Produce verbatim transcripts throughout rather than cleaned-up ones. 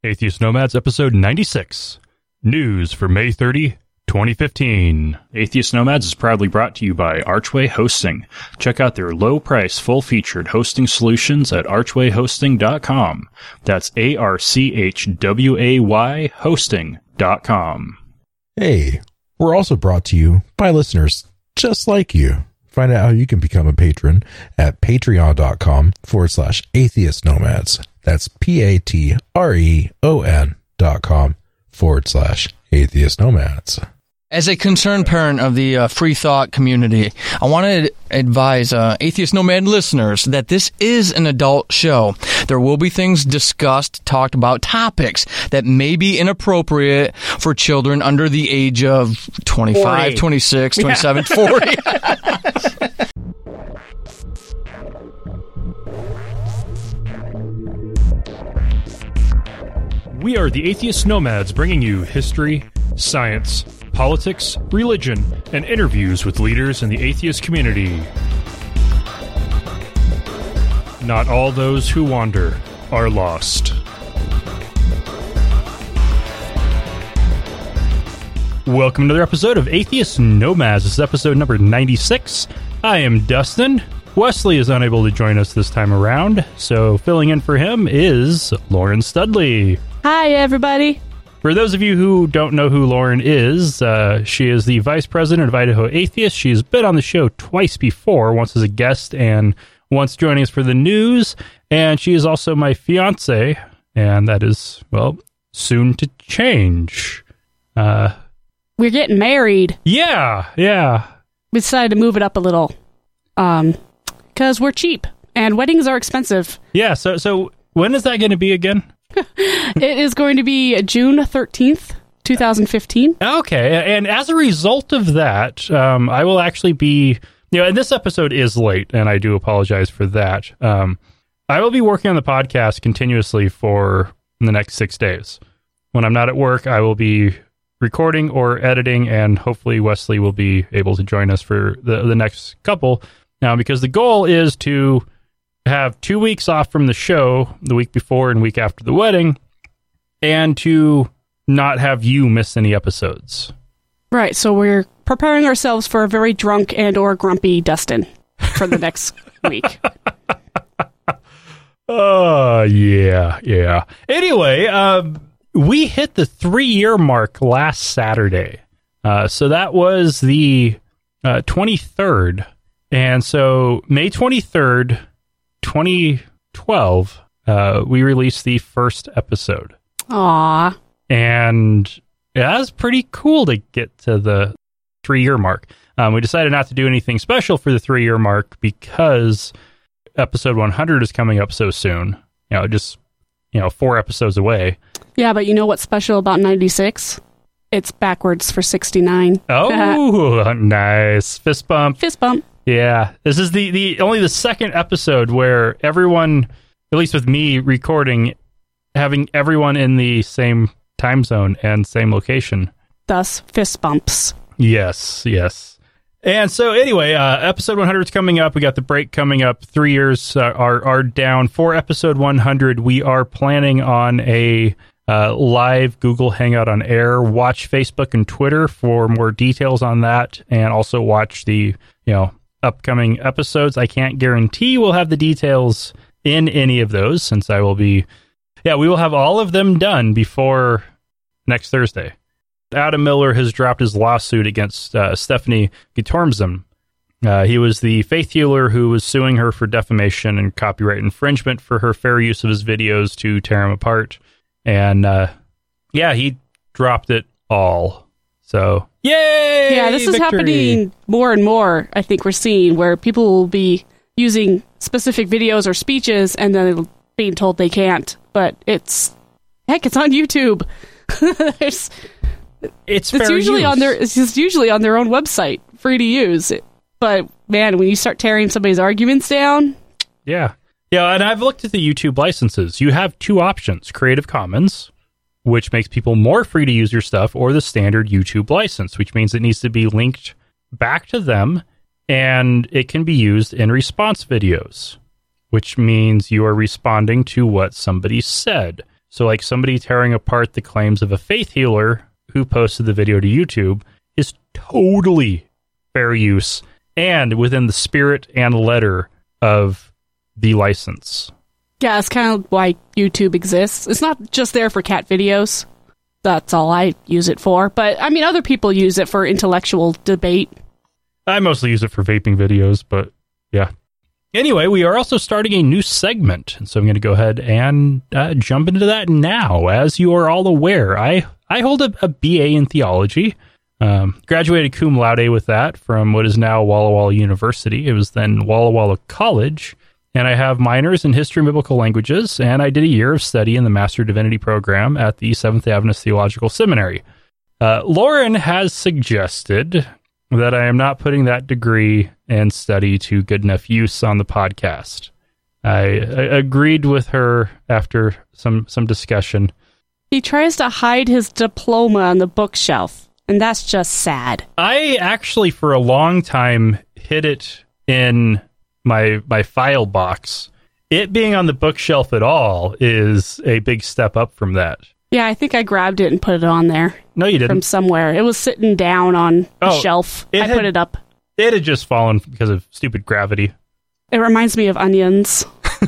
Atheist Nomads, episode ninety-six. News for May thirtieth, twenty fifteen. Atheist Nomads is proudly brought to you by Archway Hosting. Check out their low-price, full-featured hosting solutions at archway hosting dot com. That's A R C H W A Y hosting dot com. Hey, we're also brought to you by listeners just like you. Find out how you can become a patron at patreon.com forward slash atheist nomads. That's P-A-T-R-E-O-N dot com forward slash atheist nomads. As a concerned parent of the uh, free thought community, I want to advise uh, Atheist Nomad listeners that this is an adult show. There will be things discussed, talked about, topics that may be inappropriate for children under the age of twenty-five, forty. twenty-six, twenty-seven, yeah. forty. We are the Atheist Nomads, bringing you history, science, politics, religion, and interviews with leaders in the atheist community. Not all those who wander are lost. Welcome to another episode of Atheist Nomads. This is episode number ninety-six. I am Dustin. Wesley is unable to join us this time around, so filling in for him is Lauren Studley. Hi, everybody. For those of you who don't know who Lauren is, uh, she is the vice president of Idaho Atheists. She's been on the show twice before, once as a guest and once joining us for the news. And she is also my fiance, and that is, well, soon to change. Uh, We're getting married. yeah, yeah. We decided to move it up a little, um, because we're cheap and weddings are expensive. Yeah, so so when is that going to be again? It is going to be June thirteenth, twenty fifteen. Okay, and as a result of that, um, I will actually be, you know, and this episode is late, and I do apologize for that. Um, I will be working on the podcast continuously for the next six days. When I'm not at work, I will be recording or editing, and hopefully Wesley will be able to join us for the, the next couple. Now, because the goal is to have two weeks off from the show, the week before and week after the wedding, and to not have you miss any episodes. Right, so we're preparing ourselves for a very drunk and or grumpy Dustin for the next week. Oh, yeah, yeah. Anyway, um, we hit the three-year mark last Saturday. Uh, so that was the uh, twenty-third. And so May twenty-third, twenty twelve, uh, we released the first episode. Aww. And that was pretty cool to get to the three-year mark. Um, we decided not to do anything special for the three-year mark because episode one hundred is coming up so soon. You know, just, you know, four episodes away. Yeah, but you know what's special about ninety-six? It's backwards for sixty-nine. Oh, nice. Fist bump. Fist bump. Yeah, this is the, the only the second episode where everyone, at least with me recording, having everyone in the same time zone and same location. Thus, fist bumps. Yes, yes. And so anyway, uh, episode one hundred is coming up. We got the break coming up. Three years uh, are, are down. For episode one hundred, we are planning on a uh, live Google Hangout on Air. Watch Facebook and Twitter for more details on that, and also watch the, you know, upcoming episodes. I can't guarantee we'll have the details in any of those, since I will be, yeah, we will have all of them done before next Thursday. Adam Miller has dropped his lawsuit against uh, Stephanie Gitormsen. Uh, he was the faith healer who was suing her for defamation and copyright infringement for her fair use of his videos to tear him apart. And uh, yeah, he dropped it all. So, yay! Yeah, this is victory. happening more and more, I think we're seeing, where people will be using specific videos or speeches and then being told they can't. But it's, heck, it's on YouTube. There's, it's it's usually use. on their it's just usually on their own website, free to use. But man, when you start tearing somebody's arguments down, yeah, yeah. And I've looked at the YouTube licenses. You have two options: Creative Commons, which makes people more free to use your stuff, or the standard YouTube license, which means it needs to be linked back to them, and it can be used in response videos, which means you are responding to what somebody said. So like somebody tearing apart the claims of a faith healer who posted the video to YouTube is totally fair use and within the spirit and letter of the license. Yeah, it's kind of why YouTube exists. It's not just there for cat videos. That's all I use it for. But, I mean, other people use it for intellectual debate. I mostly use it for vaping videos, but yeah. Anyway, we are also starting a new segment, and so I'm going to go ahead and uh, jump into that now. As you are all aware, I, I hold a, a B A in theology. Um, graduated cum laude with that from what is now Walla Walla University. It was then Walla Walla College. And I have minors in history and biblical languages, and I did a year of study in the Master Divinity program at the Seventh-day Adventist Theological Seminary. Uh, Lauren has suggested that I am not putting that degree and study to good enough use on the podcast. I, I agreed with her after some, some discussion. He tries to hide his diploma on the bookshelf, and that's just sad. I actually, for a long time, hid it in my my file box. It being on the bookshelf at all is a big step up from that. Yeah, I think I grabbed it and put it on there. No, you didn't. From somewhere. It was sitting down on oh, a shelf. I had, put it up. It had just fallen because of stupid gravity. It reminds me of onions.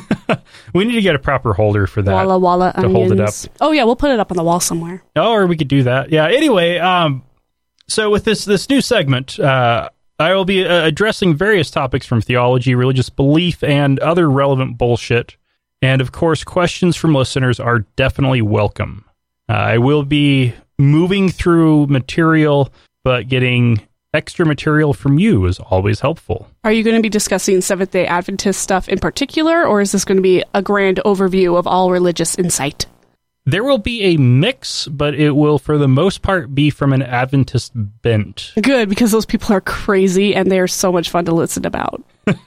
We need to get a proper holder for that. Walla Walla to onions. hold it up. Oh, yeah, we'll put it up on the wall somewhere. Oh, or we could do that. Yeah, anyway, um, so with this, this new segment, uh, I will be uh, addressing various topics from theology, religious belief, and other relevant bullshit. And, of course, questions from listeners are definitely welcome. Uh, I will be moving through material, but getting extra material from you is always helpful. Are you going to be discussing Seventh-day Adventist stuff in particular, or is this going to be a grand overview of all religious insight? There will be a mix, but it will, for the most part, be from an Adventist bent. Good, because those people are crazy, and they're so much fun to listen about.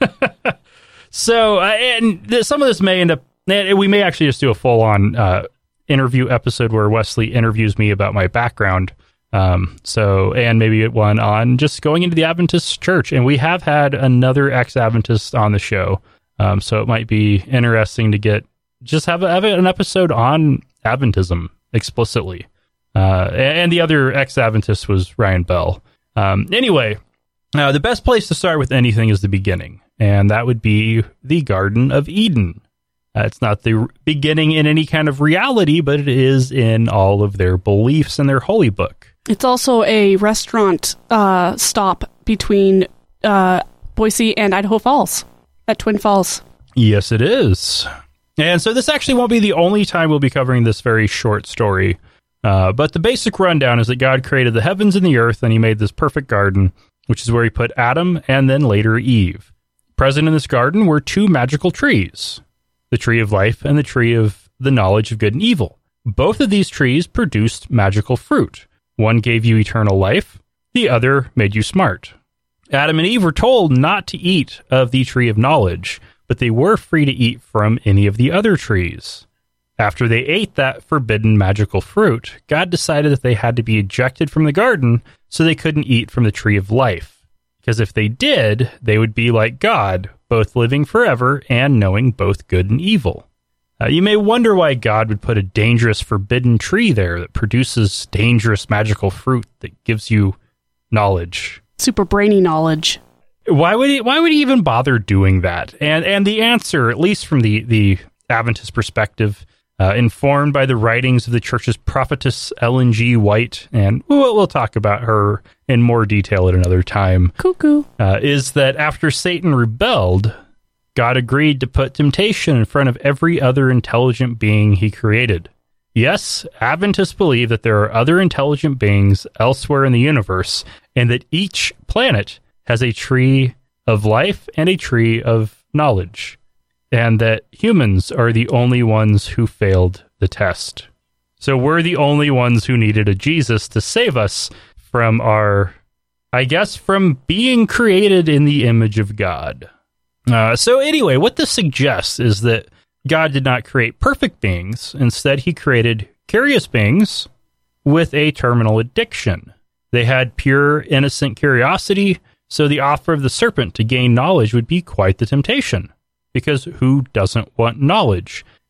So, uh, and th- some of this may end up, we may actually just do a full-on uh, interview episode where Wesley interviews me about my background. Um, so, and maybe one on just going into the Adventist church. And we have had another ex-Adventist on the show. Um, so it might be interesting to get, just have, a, have an episode on Adventism explicitly. Uh, and the other ex-Adventist was Ryan Bell. Um, anyway, uh, the best place to start with anything is the beginning. And that would be the Garden of Eden. Uh, it's not the beginning in any kind of reality, but it is in all of their beliefs in their holy book. It's also a restaurant uh, stop between uh, Boise and Idaho Falls at Twin Falls. Yes, it is. And so this actually won't be the only time we'll be covering this very short story. Uh, but the basic rundown is that God created the heavens and the earth, and he made this perfect garden, which is where he put Adam and then later Eve. Present in this garden were two magical trees, the tree of life and the tree of the knowledge of good and evil. Both of these trees produced magical fruit. One gave you eternal life, the other made you smart. Adam and Eve were told not to eat of the tree of knowledge, but they were free to eat from any of the other trees. After they ate that forbidden magical fruit, God decided that they had to be ejected from the garden so they couldn't eat from the tree of life. Because if they did, they would be like God, both living forever and knowing both good and evil. Uh, you may wonder why God would put a dangerous forbidden tree there that produces dangerous magical fruit that gives you knowledge. Super brainy knowledge. Why would he, why would he even bother doing that? And and the answer, at least from the, the Adventist perspective, uh, informed by the writings of the church's prophetess Ellen G. White, and we'll, we'll talk about her in more detail at another time, Cuckoo. Uh, is that after Satan rebelled, God agreed to put temptation in front of every other intelligent being he created. Yes, Adventists believe that there are other intelligent beings elsewhere in the universe, and that each planet has a tree of life and a tree of knowledge, and that humans are the only ones who failed the test. So we're the only ones who needed a Jesus to save us from our, I guess, from being created in the image of God. Uh, so anyway, what this suggests is that God did not create perfect beings. Instead, he created curious beings with a terminal addiction. They had pure, innocent curiosity, so the offer of the serpent to gain knowledge would be quite the temptation. Because who doesn't want knowledge?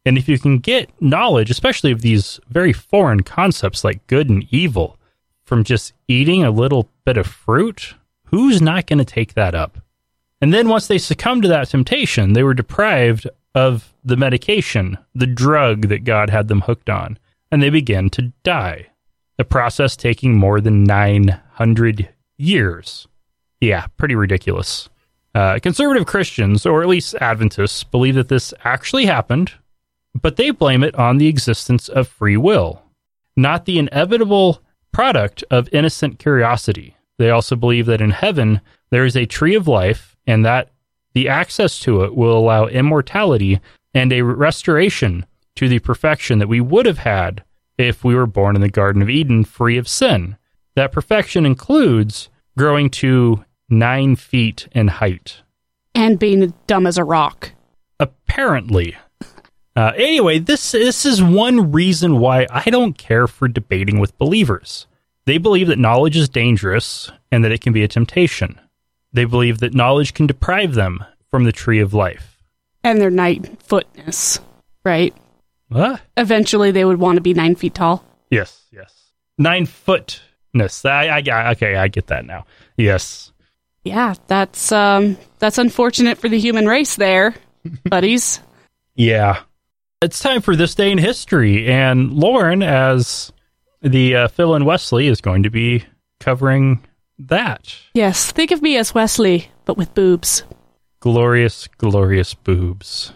And if you can get knowledge, especially of these very foreign concepts like good and evil, from just eating a little bit of fruit, who's not going to take that up? And then once they succumbed to that temptation, they were deprived of the medication, the drug that God had them hooked on, and they began to die. The process taking more than nine hundred years. Yeah, pretty ridiculous. Uh, conservative Christians, or at least Adventists, believe that this actually happened, but they blame it on the existence of free will, not the inevitable product of innocent curiosity. They also believe that in heaven there is a tree of life, and that the access to it will allow immortality and a restoration to the perfection that we would have had if we were born in the Garden of Eden free of sin. That perfection includes growing to nine feet in height. And being dumb as a rock. Apparently. Uh, anyway, this this is one reason why I don't care for debating with believers. They believe that knowledge is dangerous and that it can be a temptation. They believe that knowledge can deprive them from the tree of life. And their nine-footness, right? What? Eventually they would want to be nine feet tall. Yes, yes. Nine-footness. I, I, I, okay, I get that now. Yes. Yeah, that's um, that's unfortunate for the human race there, buddies. Yeah. It's time for This Day in History, and Lauren, as the uh, Phil and Wesley, is going to be covering that. Yes, think of me as Wesley, but with boobs. Glorious, glorious boobs.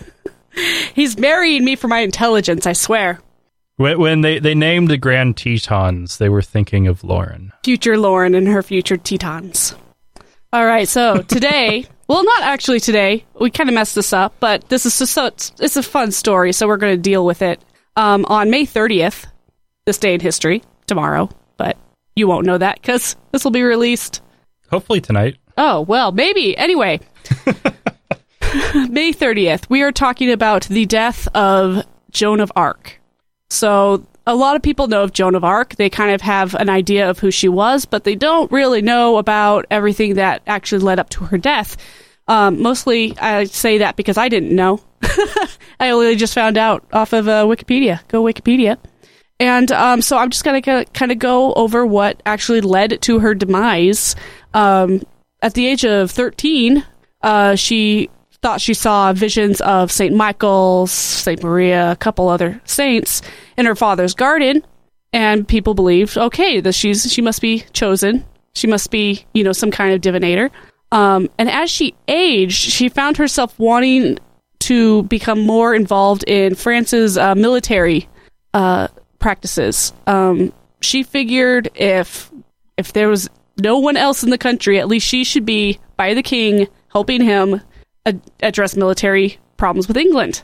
He's marrying me for my intelligence, I swear. When, when they, they named the Grand Tetons, they were thinking of Lauren. Future Lauren and her future Tetons. All right, so today... Well, not actually today. We kind of messed this up, but this is just so, it's, it's a fun story, so we're going to deal with it. Um, on May thirtieth, This Day in History, tomorrow, but you won't know that because this will be released. Hopefully tonight. Oh, well, maybe. Anyway, May thirtieth, we are talking about the death of Joan of Arc. So a lot of people know of Joan of Arc. They kind of have an idea of who she was, but they don't really know about everything that actually led up to her death. Um, mostly, I say that because I didn't know. I only just found out off of uh, Wikipedia. Go Wikipedia. And um, so I'm just going to kind of go over what actually led to her demise. Um, at the age of thirteen, uh, she thought she saw visions of Saint Michael, Saint Maria, a couple other saints in her father's garden, and people believed, okay, that she's she must be chosen. She must be, you know, some kind of divinator. Um, and as she aged, she found herself wanting to become more involved in France's uh, military uh, practices. Um, she figured if if there was no one else in the country, at least she should be by the king, helping him ad- address military problems with England.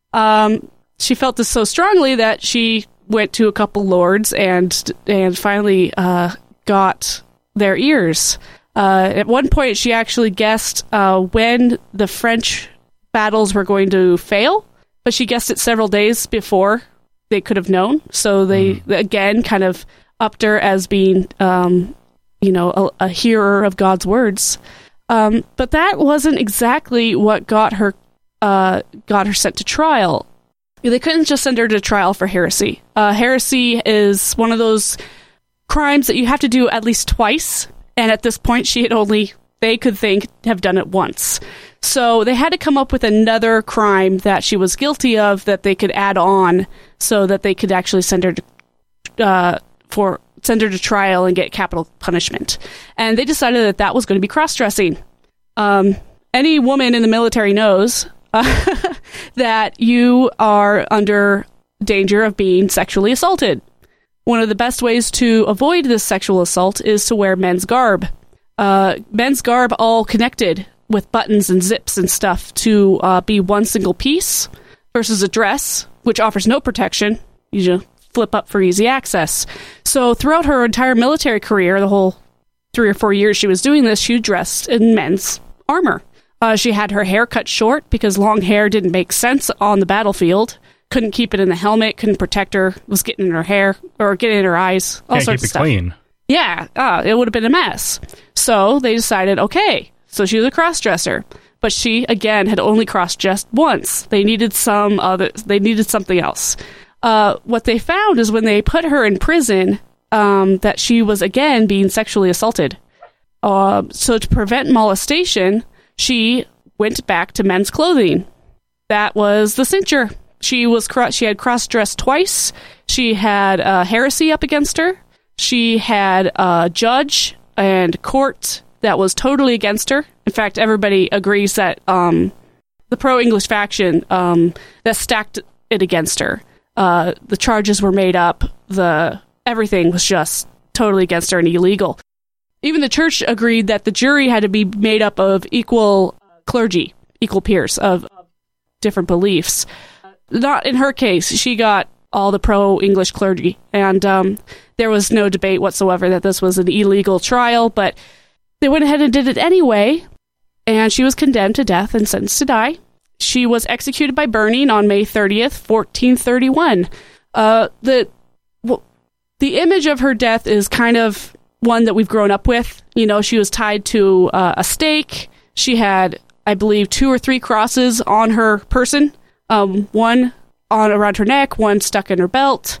Um, she felt this so strongly that she went to a couple lords and and finally uh, got their ears. Uh, at one point, she actually guessed uh, when the French battles were going to fail, but she guessed it several days before they could have known. So they, mm. again, kind of upped her as being, um, you know, a, a hearer of God's words. Um, but that wasn't exactly what got her uh, got her sent to trial. They couldn't just send her to trial for heresy. Uh, heresy is one of those crimes that you have to do at least twice. And at this point, she had only, they could think, have done it once. So they had to come up with another crime that she was guilty of that they could add on so that they could actually send her to, uh, for, send her to trial and get capital punishment. And they decided that that was going to be cross-dressing. Um, any woman in the military knows uh, that you are under danger of being sexually assaulted. One of the best ways to avoid this sexual assault is to wear men's garb. Uh, men's garb all connected with buttons and zips and stuff to uh, be one single piece versus a dress, which offers no protection. You just flip up for easy access. So throughout her entire military career, the whole three or four years she was doing this, she dressed in men's armor. Uh, she had her hair cut short because long hair didn't make sense on the battlefield. Couldn't keep it in the helmet, couldn't protect her, was getting in her hair, or getting in her eyes, all Can't sorts keep of it stuff. Clean. Yeah, uh, it would have been a mess. So they decided, okay, so she was a cross-dresser. but she, again, had only crossed just once. They needed some other, they needed something else. Uh, what they found is when they put her in prison, um, that she was, again, being sexually assaulted. Uh, so to prevent molestation, she went back to men's clothing. That was the cincher. She was cro- she had cross-dressed twice. She had uh, heresy up against her. She had a judge and court that was totally against her. In fact, everybody agrees that um, the pro-English faction um, that stacked it against her. Uh, the charges were made up. The everything was just totally against her and illegal. Even the church agreed that the jury had to be made up of equal clergy, equal peers of different beliefs. Not in her case. She got all the pro-English clergy, and um, there was no debate whatsoever that this was an illegal trial, but they went ahead and did it anyway, and she was condemned to death and sentenced to die. She was executed by burning on May thirtieth, fourteen thirty-one. Uh, the well, the image of her death is kind of one that we've grown up with. You know, she was tied to uh, a stake. She had, I believe, two or three crosses on her person. Um, one on around her neck, one stuck in her belt.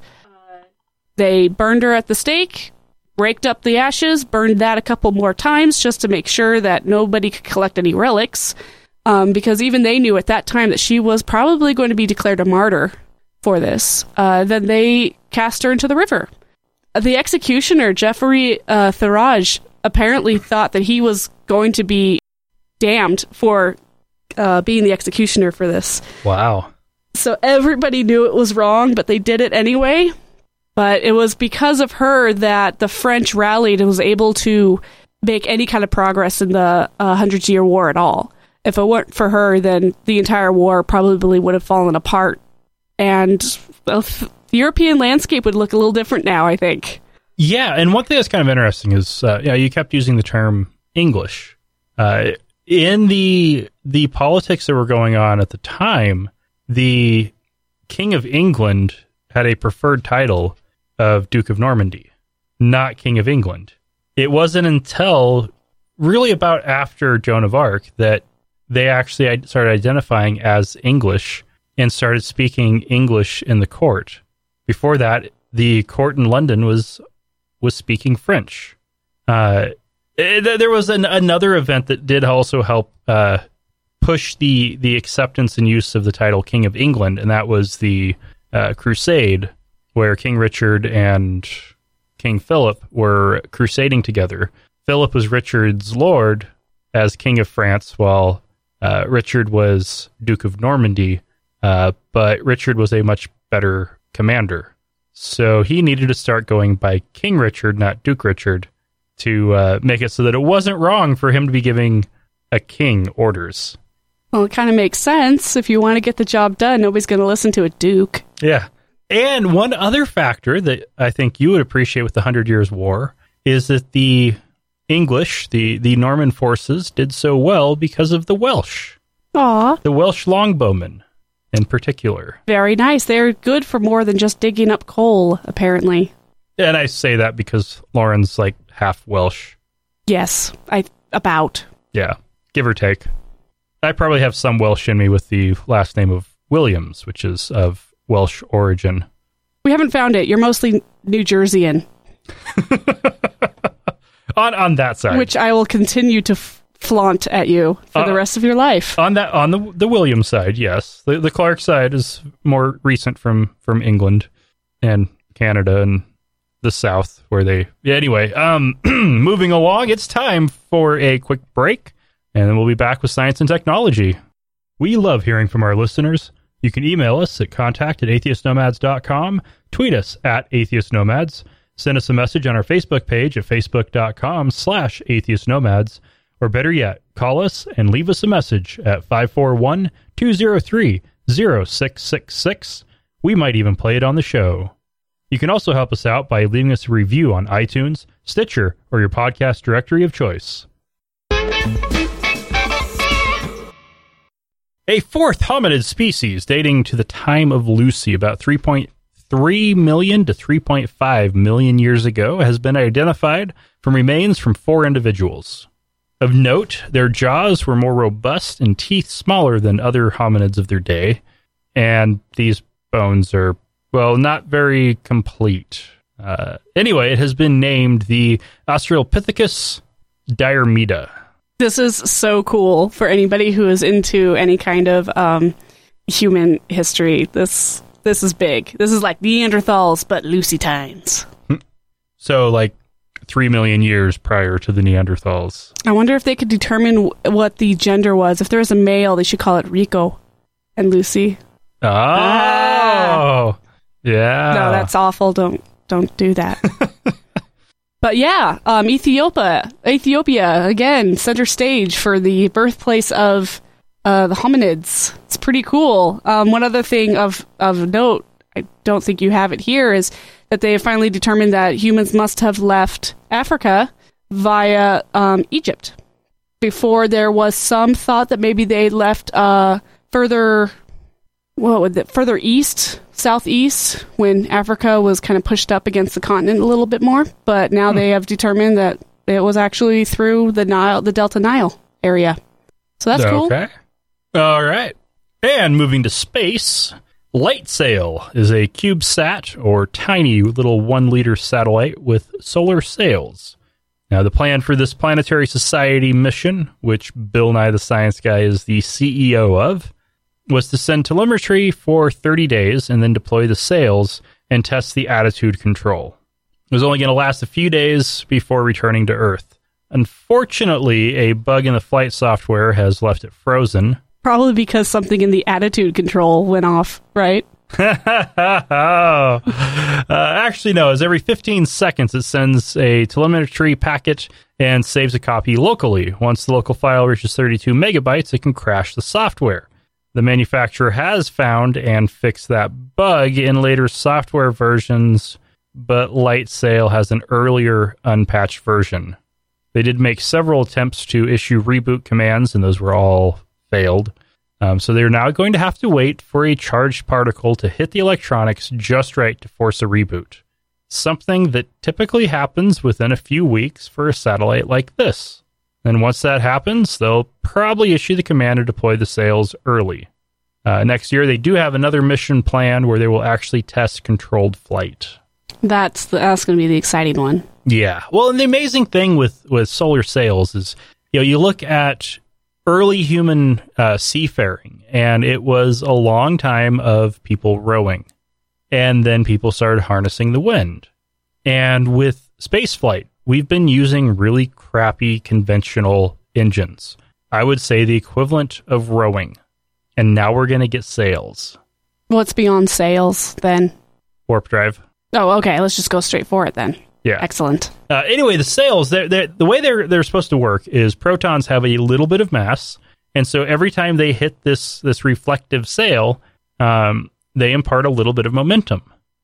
They burned her at the stake, raked up the ashes, burned that a couple more times just to make sure that nobody could collect any relics, um, because even they knew at that time that she was probably going to be declared a martyr for this. Uh, then they cast her into the river. The executioner, Jeffrey uh, Thiraj, apparently thought that he was going to be damned for uh, being the executioner for this. Wow. So everybody knew it was wrong, but they did it anyway. But it was because of her that the French rallied and was able to make any kind of progress in the uh, Hundred Year War at all. If it weren't for her, then the entire war probably would have fallen apart. And well, the European landscape would look a little different now, I think. Yeah, and one thing that's kind of interesting is, uh, yeah, you kept using the term English. Uh, in the the politics that were going on at the time, the King of England had a preferred title of Duke of Normandy, not King of England. It wasn't until really about after Joan of Arc that they actually started identifying as English and started speaking English in the court. Before that, the court in London was was speaking French. Uh, it, there was an, another event that did also help uh, push the the acceptance and use of the title King of England, and that was the uh, Crusade, where King Richard and King Philip were crusading together. Philip was Richard's lord as King of France, while uh, Richard was Duke of Normandy, uh, but Richard was a much better commander. So he needed to start going by King Richard, not Duke Richard, to uh, make it so that it wasn't wrong for him to be giving a king orders. Well, it kind of makes sense. If you want to get the job done, nobody's going to listen to a duke. Yeah. And one other factor that I think you would appreciate with the Hundred Years' War is that the English, the, the Norman forces, did so well because of the Welsh. Aw. The Welsh longbowmen, in particular. Very nice. They're good for more than just digging up coal, apparently. And I say that because Lauren's like half Welsh. Yes, I about. Yeah, give or take. I probably have some Welsh in me with the last name of Williams, which is of Welsh origin. We haven't found it. You're mostly New Jerseyan. on on that side. Which I will continue to f- flaunt at you for uh, the rest of your life. On that, on the the Williams side, yes. The the Clark side is more recent from, from England and Canada and the South, where they... Yeah, anyway, um, moving along, it's time for a quick break, and then we'll be back with Science and Technology. We love hearing from our listeners. You can email us at contact at atheist nomads dot com, tweet us at atheist nomads, send us a message on our Facebook page at facebook.com slash atheist nomads, or better yet, call us and leave us a message at five four one, two zero three, zero six six six. We might even play it on the show. You can also help us out by leaving us a review on iTunes, Stitcher, or your podcast directory of choice. A fourth hominid species dating to the time of Lucy, about three point three million to three point five million years ago, has been identified from remains from four individuals. Of note, their jaws were more robust and teeth smaller than other hominids of their day, and these bones are, well, not very complete. Uh, anyway, it has been named the Australopithecus diarmida. This is so cool for anybody who is into any kind of um, human history. This this is big. This is like Neanderthals, but Lusitans. So, like, three million years prior to the Neanderthals. I wonder if they could determine w- what the gender was. If there was a male, they should call it Rico and Lucy. Oh, Ah. yeah. No, that's awful. Don't don't do that. But yeah, um, Ethiopia, Ethiopia again, center stage for the birthplace of uh, the hominids. It's pretty cool. Um, one other thing of of note, I don't think you have it here, is that they have finally determined that humans must have left Africa via um, Egypt. Before, there was some thought that maybe they left uh, further, what would it, further east, southeast, when Africa was kind of pushed up against the continent a little bit more. But now hmm. they have determined that it was actually through the Nile, the Delta Nile area. So that's cool. Okay. All right. And moving to space, LightSail is a CubeSat, or tiny little one-liter satellite with solar sails. Now, the plan for this Planetary Society mission, which Bill Nye the Science Guy is the C E O of, was to send telemetry for thirty days and then deploy the sails and test the attitude control. It was only going to last a few days before returning to Earth. Unfortunately, a bug in the flight software has left it frozen. Probably because something in the attitude control went off, right? oh. uh, actually, no. As every fifteen seconds, it sends a telemetry packet and saves a copy locally. Once the local file reaches thirty-two megabytes, it can crash the software. The manufacturer has found and fixed that bug in later software versions, but LightSail has an earlier unpatched version. They did make several attempts to issue reboot commands, and those were all failed. Um, so they're now going to have to wait for a charged particle to hit the electronics just right to force a reboot. Something that typically happens within a few weeks for a satellite like this. And once that happens, they'll probably issue the command to deploy the sails early. Uh, next year, they do have another mission planned where they will actually test controlled flight. That's the, that's going to be the exciting one. Yeah. Well, and the amazing thing with, with solar sails is, you know, you look at early human uh, seafaring, and it was a long time of people rowing. And then people started harnessing the wind. And with spaceflight, we've been using really crappy conventional engines. I would say the equivalent of rowing. And now we're going to get sails. What's beyond sails, then? Warp drive. Oh, okay. Let's just go straight for it, then. Yeah. Excellent. Uh, anyway, the sails, they're, they're, the way they're they're supposed to work is protons have a little bit of mass, and so every time they hit this this reflective sail, um, they impart a little bit of momentum,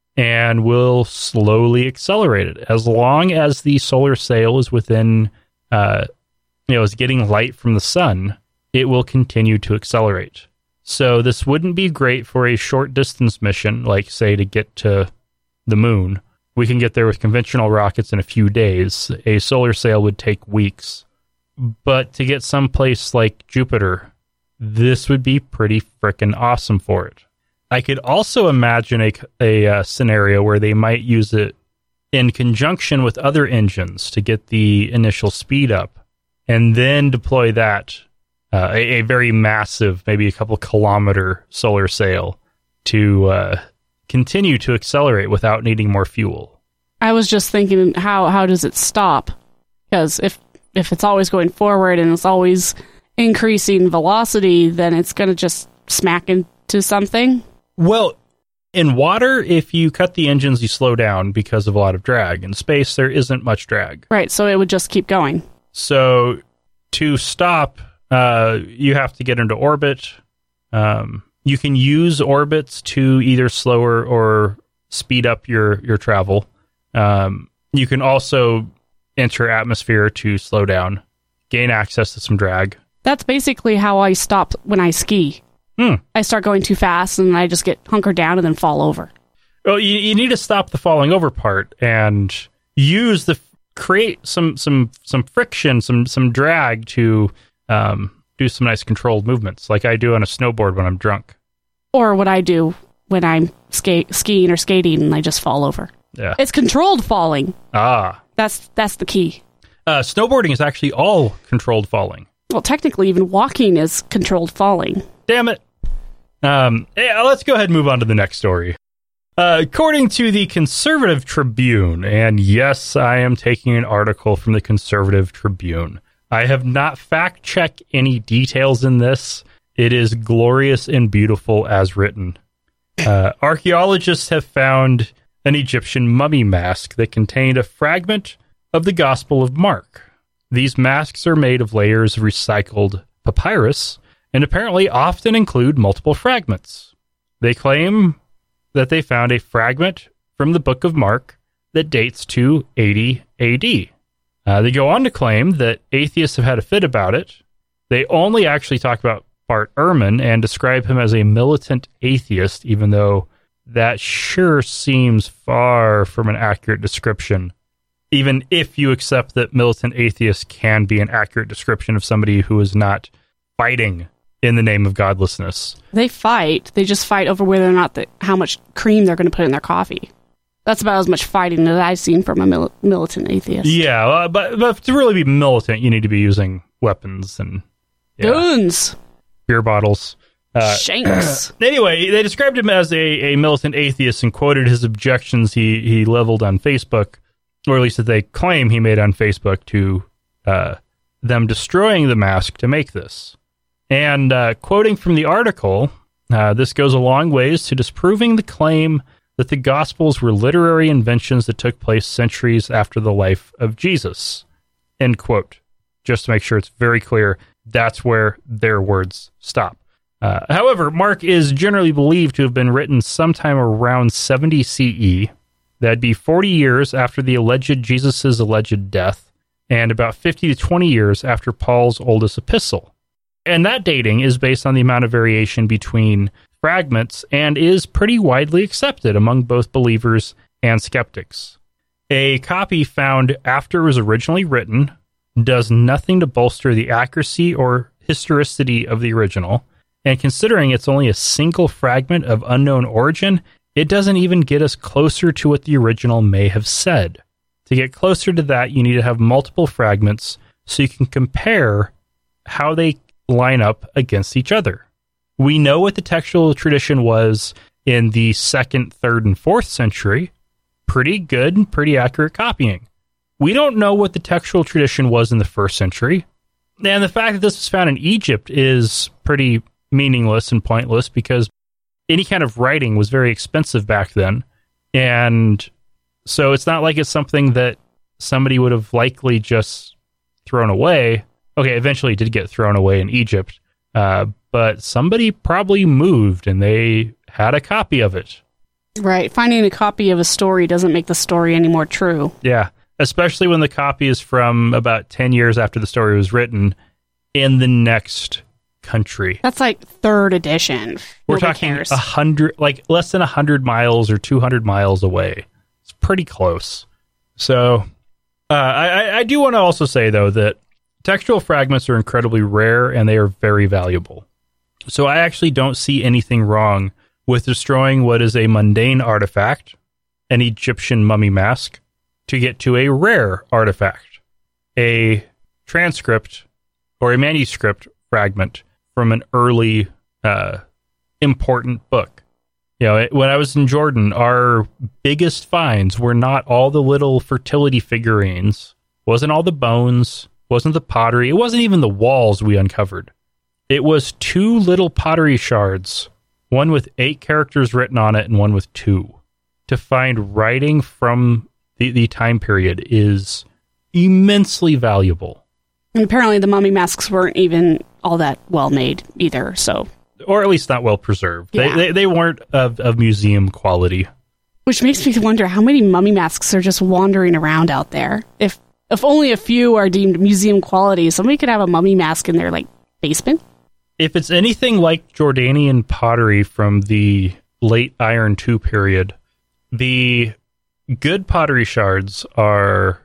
and will slowly accelerate it. As long as the solar sail is within, uh, you know, is getting light from the sun, it will continue to accelerate. So this wouldn't be great for a short distance mission, like, say, to get to the moon. We can get there with conventional rockets in a few days. A solar sail would take weeks. But to get someplace like Jupiter, this would be pretty frickin' awesome for it. I could also imagine a, a uh, scenario where they might use it in conjunction with other engines to get the initial speed up, and then deploy that, uh, a, a very massive, maybe a couple kilometer solar sail to uh, continue to accelerate without needing more fuel. I was just thinking, how how does it stop? Because if if it's always going forward and it's always increasing velocity, then it's going to just smack into something. Well, in water, if you cut the engines, you slow down because of a lot of drag. In space, there isn't much drag. Right, so it would just keep going. So to stop, uh, you have to get into orbit. Um, you can use orbits to either slower or speed up your, your travel. Um, you can also enter atmosphere to slow down, gain access to some drag. That's basically how I stop when I ski. Hmm. I start going too fast and I just get hunkered down and then fall over. Well, you, you need to stop the falling over part and use the create some some some friction, some some drag to um, do some nice controlled movements, like I do on a snowboard when I'm drunk. Or what I do when I'm ska- skiing or skating and I just fall over. Yeah. It's controlled falling. Ah. That's that's the key. Uh, snowboarding is actually all controlled falling. Well, technically, even walking is controlled falling. Damn it. Um, yeah, let's go ahead and move on to the next story. Uh, according to the Conservative Tribune, and yes, I am taking an article from the Conservative Tribune. I have not fact-checked any details in this. It is glorious and beautiful as written. Uh, archaeologists have found an Egyptian mummy mask that contained a fragment of the Gospel of Mark. These masks are made of layers of recycled papyrus and apparently often include multiple fragments. They claim that they found a fragment from the Book of Mark that dates to eighty A D. Uh, they go on to claim that atheists have had a fit about it. They only actually talk about Bart Ehrman and describe him as a militant atheist, even though that sure seems far from an accurate description, even if you accept that militant atheist can be an accurate description of somebody who is not fighting in the name of godlessness. They fight. They just fight over whether or not the, how much cream they're going to put in their coffee. That's about as much fighting that I've seen from a mil- militant atheist. Yeah, uh, but, but to really be militant, you need to be using weapons and yeah, guns, beer bottles. Uh, Shanks. Anyway, they described him as a, a militant atheist and quoted his objections he, he leveled on Facebook, or at least that they claim he made on Facebook to uh, them destroying the mask to make this. And uh, quoting from the article, uh, this goes a long ways to disproving the claim that the Gospels were literary inventions that took place centuries after the life of Jesus. End quote. Just to make sure it's very clear, that's where their words stop. Uh, however, Mark is generally believed to have been written sometime around seventy C E. That'd be forty years after the alleged Jesus' alleged death, and about fifty to twenty years after Paul's oldest epistle. And that dating is based on the amount of variation between fragments and is pretty widely accepted among both believers and skeptics. A copy found after it was originally written does nothing to bolster the accuracy or historicity of the original, and considering it's only a single fragment of unknown origin, it doesn't even get us closer to what the original may have said. To get closer to that, you need to have multiple fragments so you can compare how they line up against each other. We know what the textual tradition was in the second, third, and fourth century. Pretty good and pretty accurate copying. We don't know what the textual tradition was in the first century. And the fact that this was found in Egypt is pretty meaningless and pointless because any kind of writing was very expensive back then. And so it's not like it's something that somebody would have likely just thrown away. Okay, eventually it did get thrown away in Egypt, uh, but somebody probably moved and they had a copy of it. Right. Finding a copy of a story doesn't make the story any more true. Yeah, especially when the copy is from about ten years after the story was written in the next country. That's like third edition. We're Nobody talking cares. a hundred, like less than a hundred miles or two hundred miles away. It's pretty close. So uh, I, I do want to also say, though, that textual fragments are incredibly rare and they are very valuable. So I actually don't see anything wrong with destroying what is a mundane artifact, an Egyptian mummy mask, to get to a rare artifact, a transcript or a manuscript fragment from an early uh, important book. You know, when I was in Jordan, our biggest finds were not all the little fertility figurines, wasn't all the bones, wasn't the pottery, it wasn't even the walls we uncovered. It was two little pottery shards, one with eight characters written on it and one with two. To find writing from the, the time period is immensely valuable. And apparently the mummy masks weren't even all that well made either, so... Or at least not well preserved. Yeah. They, they they weren't of, of museum quality. Which makes me wonder how many mummy masks are just wandering around out there. If if only a few are deemed museum quality, somebody could have a mummy mask in their like basement. If it's anything like Jordanian pottery from the late Iron two period, the good pottery shards are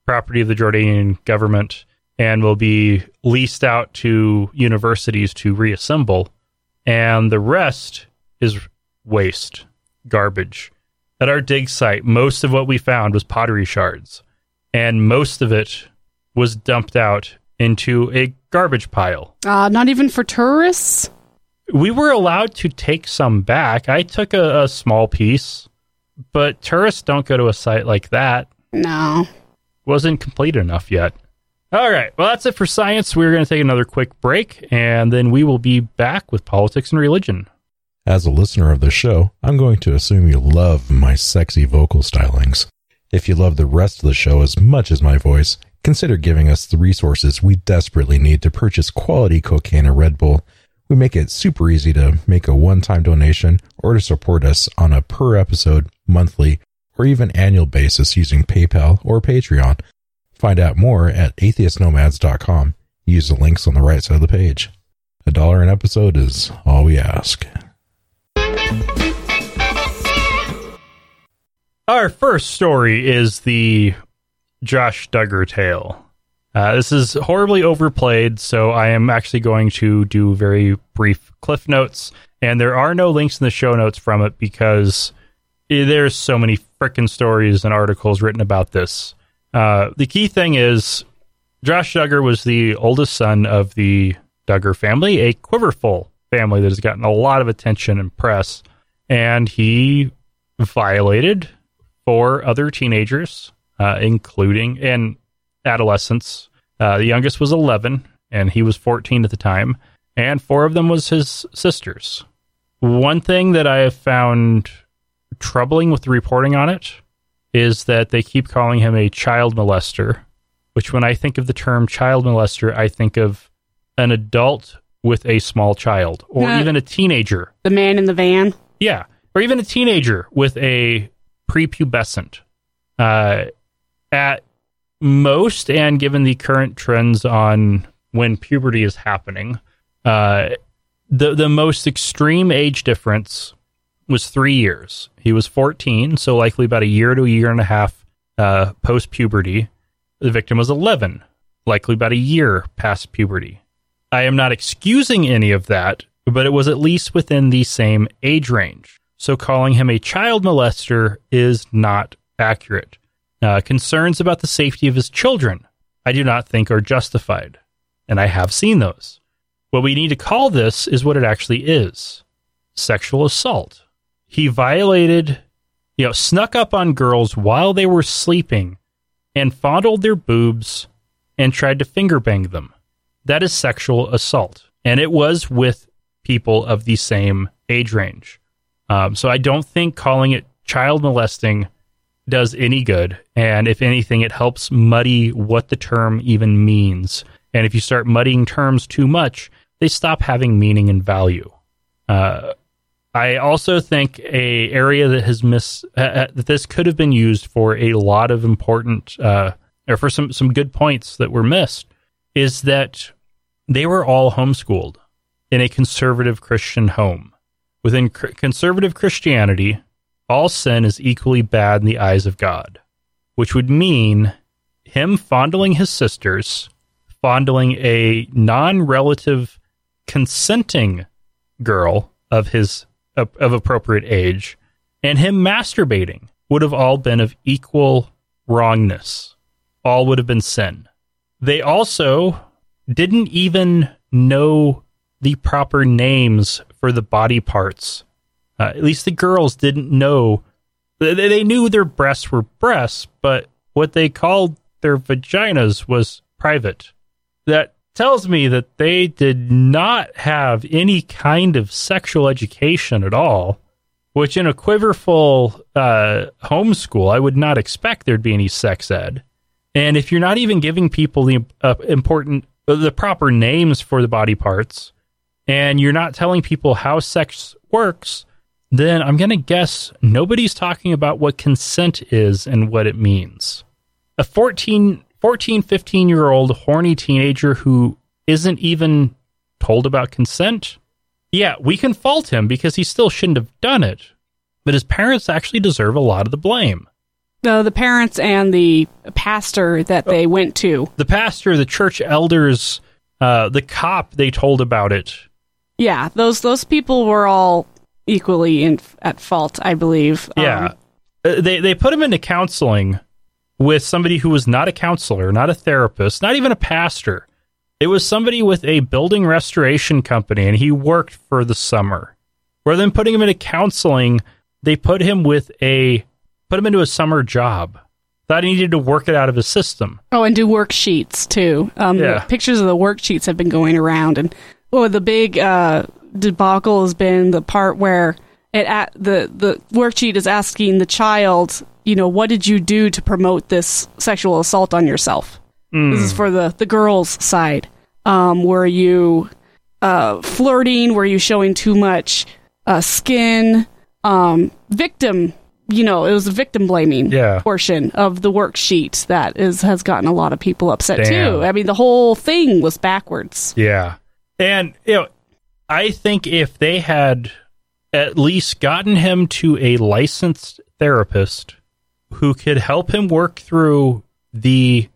property of the Jordanian government and will be leased out to universities to reassemble. And the rest is waste, garbage. At our dig site, most of what we found was pottery shards, and most of it was dumped out into a garbage pile. Uh, not even for tourists? We were allowed to take some back. I took a, a small piece, but tourists don't go to a site like that. No. Wasn't complete enough yet. All right. Well, that's it for science. We're going to take another quick break, and then we will be back with politics and religion. As a listener of the show, I'm going to assume you love my sexy vocal stylings. If you love the rest of the show as much as my voice, consider giving us the resources we desperately need to purchase quality cocaine or Red Bull. We make it super easy to make a one-time donation or to support us on a per-episode, monthly, or even annual basis using PayPal or Patreon. Find out more at atheist nomads dot com. Use the links on the right side of the page. A dollar an episode is all we ask. Our first story is the Josh Duggar tale. Uh, this is horribly overplayed, so I am actually going to do very brief cliff notes, and there are no links in the show notes from it because there's so many frickin' stories and articles written about this. Uh, the key thing is Josh Duggar was the oldest son of the Duggar family, a quiverful family that has gotten a lot of attention and press, and he violated four other teenagers, uh, including and adolescents. Uh, the youngest was eleven, and he was fourteen at the time, and four of them was his sisters. One thing that I have found troubling with the reporting on it is that they keep calling him a child molester, which when I think of the term child molester, I think of an adult with a small child, or Uh, even a teenager. The man in the van? Yeah, or even a teenager with a prepubescent. Uh, at most, and given the current trends on when puberty is happening, uh, the the most extreme age difference was three years. He was fourteen, so likely about a year to a year and a half uh, post-puberty. The victim was eleven, likely about a year past puberty. I am not excusing any of that, but it was at least within the same age range. So calling him a child molester is not accurate. Uh, concerns about the safety of his children, I do not think are justified, and I have seen those. What we need to call this is what it actually is: sexual assault. He violated, you know, snuck up on girls while they were sleeping and fondled their boobs and tried to finger bang them. That is sexual assault, and it was with people of the same age range. Um, so I don't think calling it child molesting does any good, and if anything, it helps muddy what the term even means. And if you start muddying terms too much, they stop having meaning and value. Uh, I also think a area that has miss uh, that this could have been used for a lot of important uh, or for some some good points that were missed is that they were all homeschooled in a conservative Christian home. Within cr- conservative Christianity, all sin is equally bad in the eyes of God, which would mean him fondling his sisters, fondling a non-relative consenting girl of his of, of appropriate age, and him masturbating would have all been of equal wrongness. All would have been sin. They also didn't even know the proper names for the body parts. Uh, at least the girls didn't know. They, they knew their breasts were breasts, but what they called their vaginas was private. That tells me that they did not have any kind of sexual education at all, which in a quiverful uh, homeschool, I would not expect there'd be any sex ed. And if you're not even giving people the uh, important, uh, the proper names for the body parts, and you're not telling people how sex works, then I'm going to guess nobody's talking about what consent is and what it means. A fourteen, fourteen, fifteen-year-old horny teenager who isn't even told about consent? Yeah, we can fault him because he still shouldn't have done it, but his parents actually deserve a lot of the blame. No, the parents and the pastor that they went to. The pastor, the church elders, uh, the cop, they told about it. Yeah, those those people were all equally in, at fault, I believe. Yeah. Um, Uh, they, they put him into counseling with somebody who was not a counselor, not a therapist, not even a pastor. It was somebody with a building restoration company, and he worked for the summer. Rather than putting him into counseling, they put him with a put him into a summer job. Thought he needed to work it out of his system. Oh, and do worksheets, too. Um, Yeah. the pictures of the worksheets have been going around. And oh, the big uh, debacle has been the part where it at, the, the worksheet is asking the child, you know, what did you do to promote this sexual assault on yourself? Mm. This is for the, the girls' side. Um, were you uh, flirting? Were you showing too much uh, skin? Um, victim, you know, it was the victim blaming Yeah. portion of the worksheet that is has gotten a lot of people upset Damn. too. I mean, the whole thing was backwards. Yeah. And, you know, I think if they had at least gotten him to a licensed therapist who could help him work through the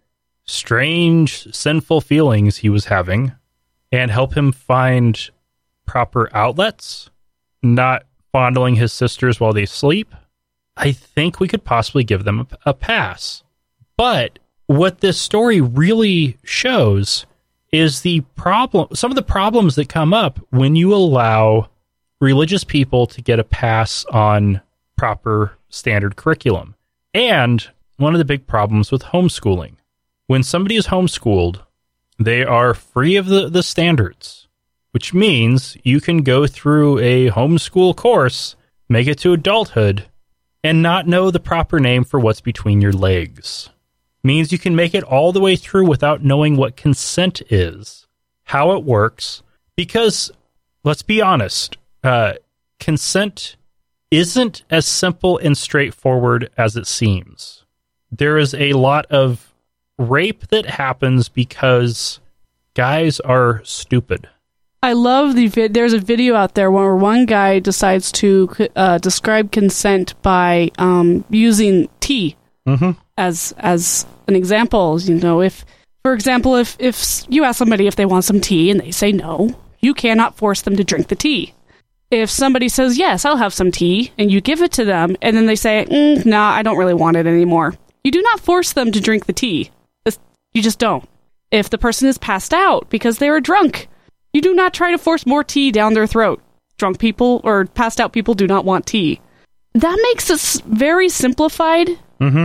strange, sinful feelings he was having and help him find proper outlets, not fondling his sisters while they sleep, I think we could possibly give them a, a pass. But what this story really shows is the problem, some of the problems that come up when you allow religious people to get a pass on proper standard curriculum. And one of the big problems with homeschooling. When somebody is homeschooled, they are free of the, the standards, which means you can go through a homeschool course, make it to adulthood, and not know the proper name for what's between your legs. Means you can make it all the way through without knowing what consent is, how it works, because, let's be honest, uh, consent isn't as simple and straightforward as it seems. There is a lot of rape that happens because guys are stupid. I love the vid- there's a video out there where one guy decides to uh, describe consent by um, using tea Mm-hmm. as as an example. You know, if for example, if if you ask somebody if they want some tea and they say no, you cannot force them to drink the tea. If somebody says yes, I'll have some tea, and you give it to them, and then they say, mm, nah, I don't really want it anymore, you do not force them to drink the tea. You just don't. If the person is passed out because they were drunk, you do not try to force more tea down their throat. Drunk people or passed out people do not want tea. That makes it very simplified, Mm-hmm.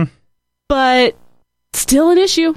but still an issue.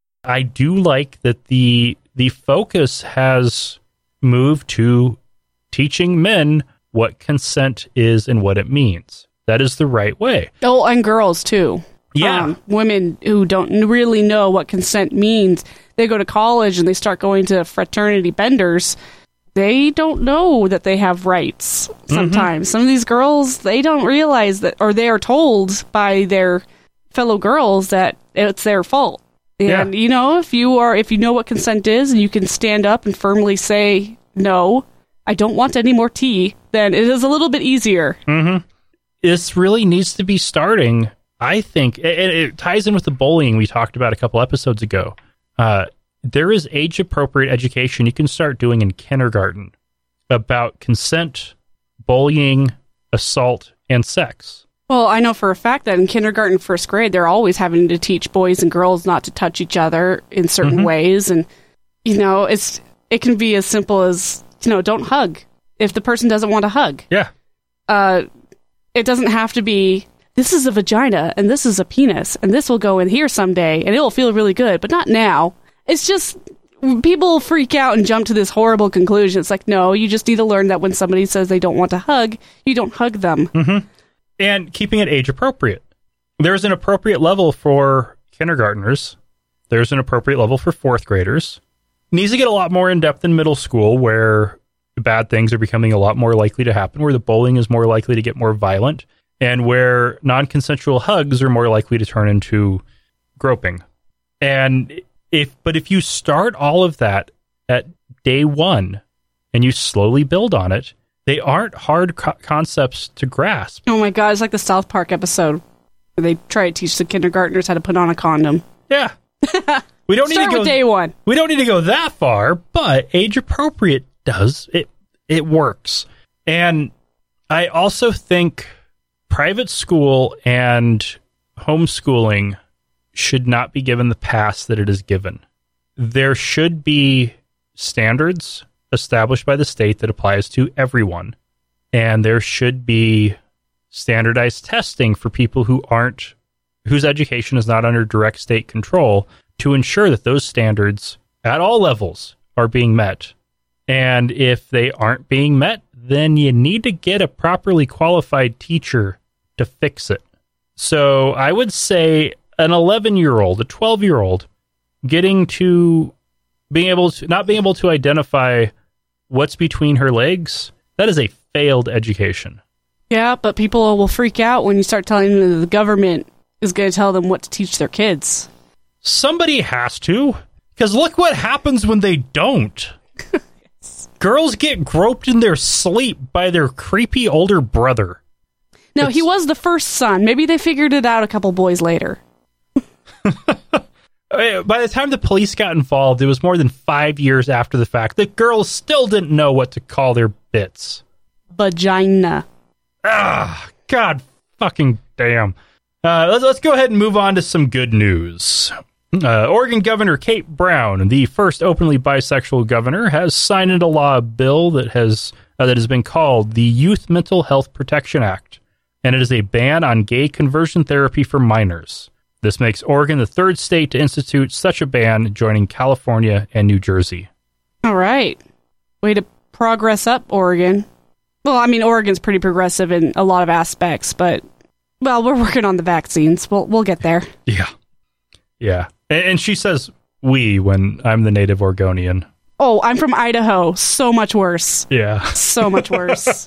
I do like that the the focus has moved to teaching men what consent is and what it means. That is the right way. Oh, and girls too. Yeah. Um, women who don't really know what consent means, they go to college and they start going to fraternity benders. They don't know that they have rights sometimes. Mm-hmm. Some of these girls, they don't realize that, or they are told by their fellow girls that it's their fault. And, Yeah. you know, if you are, if you know what consent is and you can stand up and firmly say, no, I don't want any more tea, then it is a little bit easier. Mm-hmm. This really needs to be starting, I think, and it ties in with the bullying we talked about a couple episodes ago. Uh, there is age-appropriate education you can start doing in kindergarten about consent, bullying, assault, and sex. Well, I know for a fact that in kindergarten, first grade, they're always having to teach boys and girls not to touch each other in certain Mm-hmm. ways. And, you know, it's it can be as simple as, you know, don't hug if the person doesn't want to hug. Yeah. Uh, it doesn't have to be, this is a vagina and this is a penis and this will go in here someday and it will feel really good, but not now. It's just people freak out and jump to this horrible conclusion. It's like, no, you just need to learn that when somebody says they don't want to hug, you don't hug them. Mm-hmm. And keeping it age appropriate. There's an appropriate level for kindergartners. There's an appropriate level for fourth graders. It needs to get a lot more in depth in middle school, where bad things are becoming a lot more likely to happen, where the bullying is more likely to get more violent, and where non-consensual hugs are more likely to turn into groping. And if, but if you start all of that at day one and you slowly build on it, they aren't hard co- concepts to grasp. Oh my god, it's like the South Park episode. They try to teach the kindergartners how to put on a condom. Yeah. We don't need Start to go with day one. We don't need to go that far, but age appropriate does. It it works. And I also think private school and homeschooling should not be given the pass that it is given. There should be standards established by the state that applies to everyone. And there should be standardized testing for people who aren't, whose education is not under direct state control, to ensure that those standards at all levels are being met. And if they aren't being met, then you need to get a properly qualified teacher to fix it. So I would say an eleven-year-old, a twelve-year-old, getting to being able to, not being able to identify what's between her legs, that is a failed education. Yeah, but people will freak out when you start telling them that the government is going to tell them what to teach their kids. Somebody has to, because look what happens when they don't. Yes. Girls get groped in their sleep by their creepy older brother. No, It's, he was the first son. Maybe they figured it out a couple boys later. By the time the police got involved, it was more than five years after the fact. The girls still didn't know what to call their bits. Vagina. Ah, God fucking damn. Uh, let's, let's go ahead and move on to some good news. Uh, Oregon Governor Kate Brown, the first openly bisexual governor, has signed into law a bill that has uh, that has been called the Youth Mental Health Protection Act, and it is a ban on gay conversion therapy for minors. This makes Oregon the third state to institute such a ban, joining California and New Jersey. All right. Way to progress up, Oregon. Well, I mean, Oregon's pretty progressive in a lot of aspects, but, well, we're working on the vaccines. We'll we'll get there. Yeah. Yeah. And, and she says we when I'm the native Oregonian. Oh, I'm from Idaho. So much worse. Yeah. So much worse.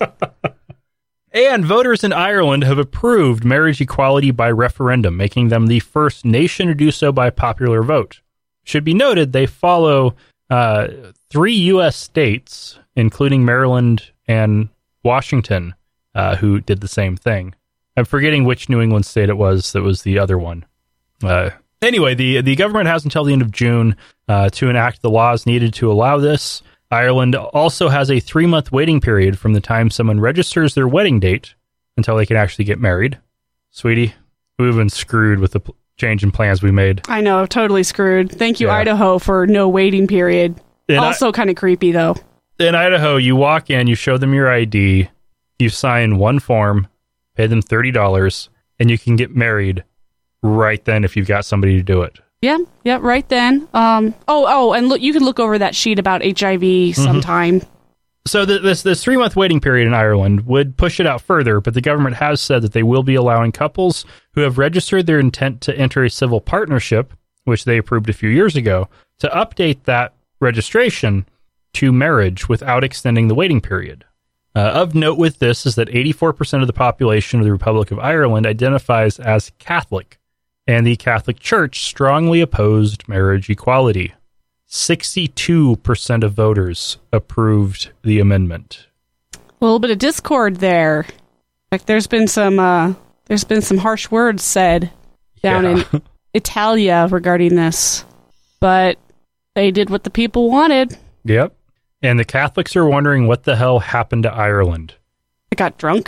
And voters in Ireland have approved marriage equality by referendum, making them the first nation to do so by popular vote. Should be noted, they follow uh, three U S states, including Maryland and Washington, uh, who did the same thing. I'm forgetting which New England state it was that was the other one. Uh, anyway, the, the government has until the end of June uh, to enact the laws needed to allow this. Ireland also has a three-month waiting period from the time someone registers their wedding date until they can actually get married. Sweetie, we've been screwed with the p- change in plans we made. I know, totally screwed. Thank you, Yeah. Idaho, for no waiting period. And also kind of creepy, though. In Idaho, you walk in, you show them your I D, you sign one form, pay them thirty dollars, and you can get married right then if you've got somebody to do it. Yeah, yeah, right then. Um, oh, oh, and look, you can look over that sheet about H I V sometime. Mm-hmm. So the, this this three month waiting period in Ireland would push it out further, but the government has said that they will be allowing couples who have registered their intent to enter a civil partnership, which they approved a few years ago, to update that registration to marriage without extending the waiting period. Uh, of note with this is that eighty-four percent of the population of the Republic of Ireland identifies as Catholic, and the Catholic Church strongly opposed marriage equality. sixty-two percent of voters approved the amendment. A little bit of discord there. Like there's been some uh, there's been some harsh words said down Yeah. in Italia regarding this, but they did what the people wanted. Yep. And the Catholics are wondering what the hell happened to Ireland. They got drunk.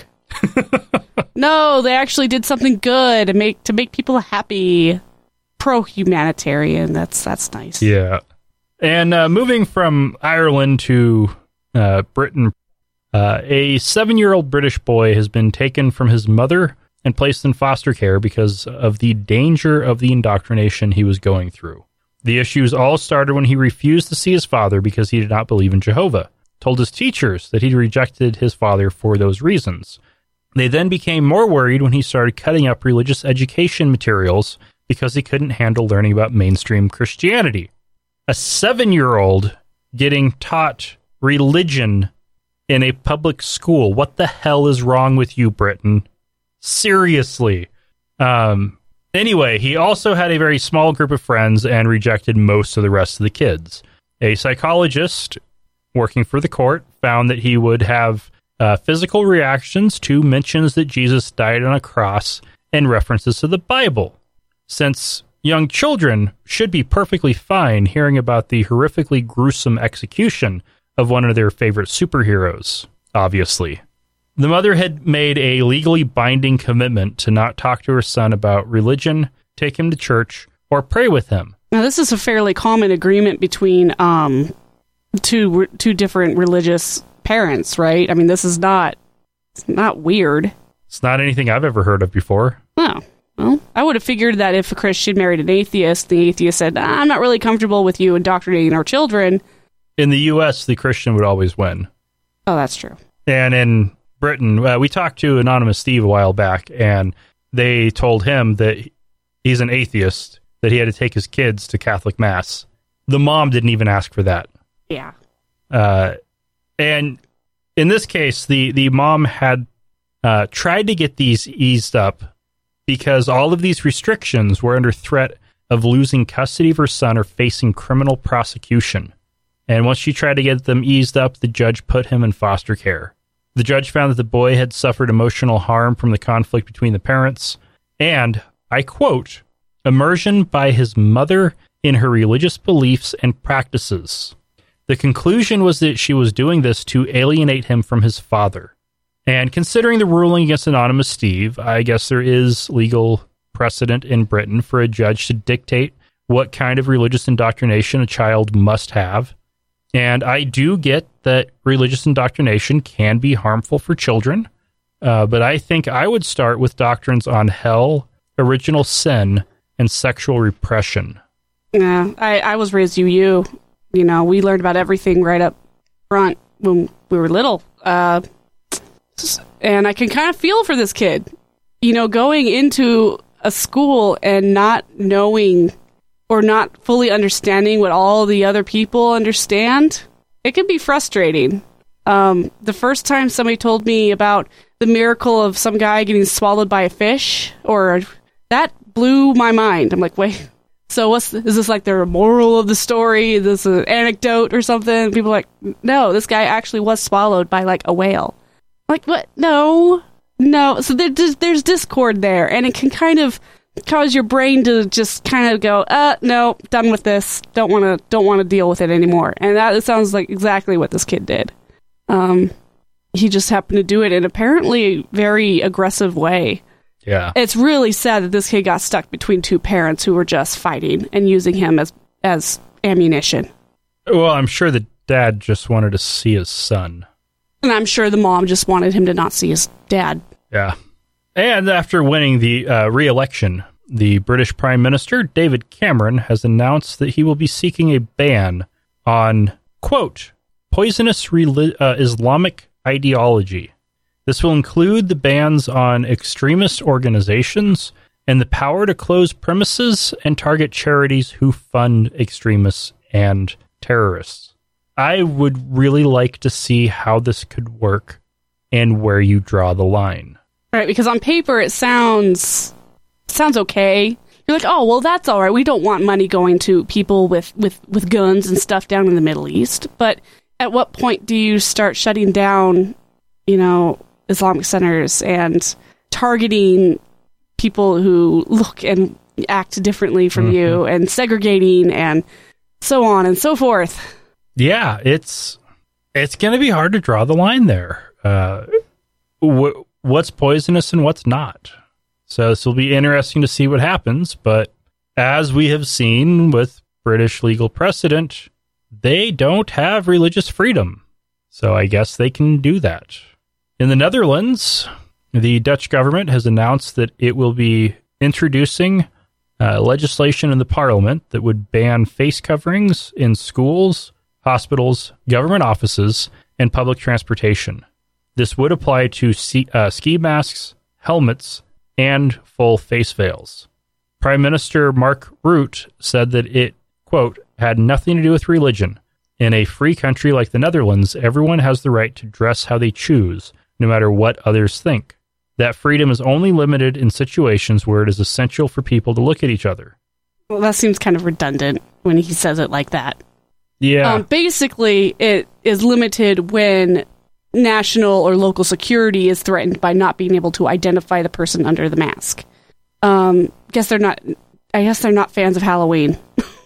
No, they actually did something good to make to make people happy. Pro-humanitarian. That's that's nice. Yeah. And uh, moving from Ireland to uh, Britain, uh, a seven-year-old British boy has been taken from his mother and placed in foster care because of the danger of the indoctrination he was going through. The issues all started when he refused to see his father because he did not believe in Jehovah, told his teachers that he rejected his father for those reasons. They then became more worried when he started cutting up religious education materials because he couldn't handle learning about mainstream Christianity. A seven-year-old getting taught religion in a public school. What the hell is wrong with you, Britain? Seriously. Um, anyway, he also had a very small group of friends and rejected most of the rest of the kids. A psychologist working for the court found that he would have uh, physical reactions to mentions that Jesus died on a cross and references to the Bible, since young children should be perfectly fine hearing about the horrifically gruesome execution of one of their favorite superheroes, obviously. The mother had made a legally binding commitment to not talk to her son about religion, take him to church, or pray with him. Now, this is a fairly common agreement between um, two two different religious parents, right? I mean, this is not it's not weird. It's not anything I've ever heard of before. Oh, well, I would have figured that if a Christian married an atheist, the atheist said, ah, I'm not really comfortable with you indoctrinating our children. In the U S, the Christian would always win. Oh, that's true. And in Britain, uh, we talked to Anonymous Steve a while back, and they told him that he's an atheist, that he had to take his kids to Catholic Mass. The mom didn't even ask for that. Yeah. Uh, and in this case, the, the mom had uh, tried to get these eased up because all of these restrictions were under threat of losing custody of her son or facing criminal prosecution. And once she tried to get them eased up, the judge put him in foster care. The judge found that the boy had suffered emotional harm from the conflict between the parents, and, I quote, immersion by his mother in her religious beliefs and practices. The conclusion was that she was doing this to alienate him from his father. And considering the ruling against Anonymous Steve, I guess there is legal precedent in Britain for a judge to dictate what kind of religious indoctrination a child must have. And I do get that religious indoctrination can be harmful for children, uh, but I think I would start with doctrines on hell, original sin, and sexual repression. Yeah, I, I was raised U U. You know, we learned about everything right up front when we were little. Uh, and I can kind of feel for this kid. You know, going into a school and not knowing or not fully understanding what all the other people understand, it can be frustrating. Um, the first time somebody told me about the miracle of some guy getting swallowed by a fish, or that blew my mind. I'm like, wait, so what's is this like the moral of the story? Is this an anecdote or something? People are like, no, this guy actually was swallowed by like a whale. I'm like, what? No, no. So there, there's discord there, and it can kind of cause your brain to just kind of go, uh, no, done with this. Don't want to, don't want to deal with it anymore. And that sounds like exactly what this kid did. Um, he just happened to do it in apparently a very aggressive way. Yeah. It's really sad that this kid got stuck between two parents who were just fighting and using him as, as ammunition. Well, I'm sure the dad just wanted to see his son. And I'm sure the mom just wanted him to not see his dad. Yeah. And after winning the uh, re-election, the British Prime Minister, David Cameron, has announced that he will be seeking a ban on, quote, poisonous re- uh, Islamic ideology. This will include the bans on extremist organizations and the power to close premises and target charities who fund extremists and terrorists. I would really like to see how this could work and where you draw the line. Right, because on paper it sounds sounds okay. You're like, oh, well, that's all right. We don't want money going to people with, with, with guns and stuff down in the Middle East. But at what point do you start shutting down, you know, Islamic centers and targeting people who look and act differently from mm-hmm. you and segregating and so on and so forth? Yeah, it's it's going to be hard to draw the line there. Uh, wh- what's poisonous and what's not? So this will be interesting to see what happens. But as we have seen with British legal precedent, they don't have religious freedom. So I guess they can do that. In the Netherlands, the Dutch government has announced that it will be introducing uh, legislation in the parliament that would ban face coverings in schools, hospitals, government offices, and public transportation. This would apply to ski, uh, ski masks, helmets, and full face veils. Prime Minister Mark Rutte said that it, quote, had nothing to do with religion. In a free country like the Netherlands, everyone has the right to dress how they choose, no matter what others think. That freedom is only limited in situations where it is essential for people to look at each other. Well, that seems kind of redundant when he says it like that. Yeah. Um, basically, it is limited when national or local security is threatened by not being able to identify the person under the mask. Um, guess they're not. I guess they're not fans of Halloween.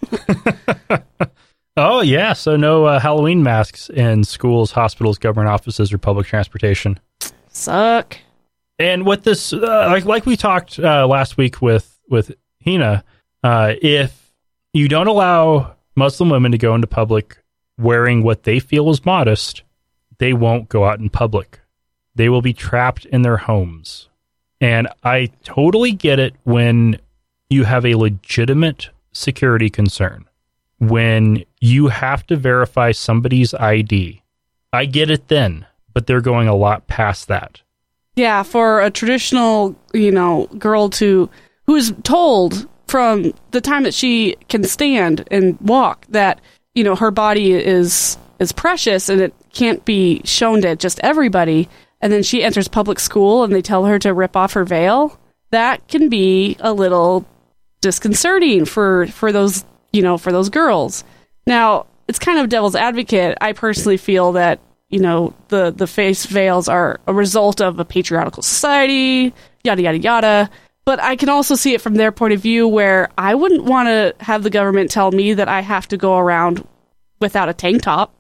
Oh yeah, so no uh, Halloween masks in schools, hospitals, government offices, or public transportation. Suck. And with this, uh, like like we talked uh, last week with with Hina, uh, if you don't allow Muslim women to go into public wearing what they feel is modest, they won't go out in public. They will be trapped in their homes. And I totally get it when you have a legitimate security concern, when you have to verify somebody's I D. I get it then, but they're going a lot past that. Yeah, for a traditional, you know, girl to who's told from the time that she can stand and walk that, you know, her body is is precious and it can't be shown to just everybody, and then she enters public school and they tell her to rip off her veil, that can be a little disconcerting for for those, you know, for those girls. Now, it's kind of devil's advocate. I personally feel that, you know, the, the face veils are a result of a patriarchal society, yada, yada, yada. But I can also see it from their point of view where I wouldn't want to have the government tell me that I have to go around without a tank top,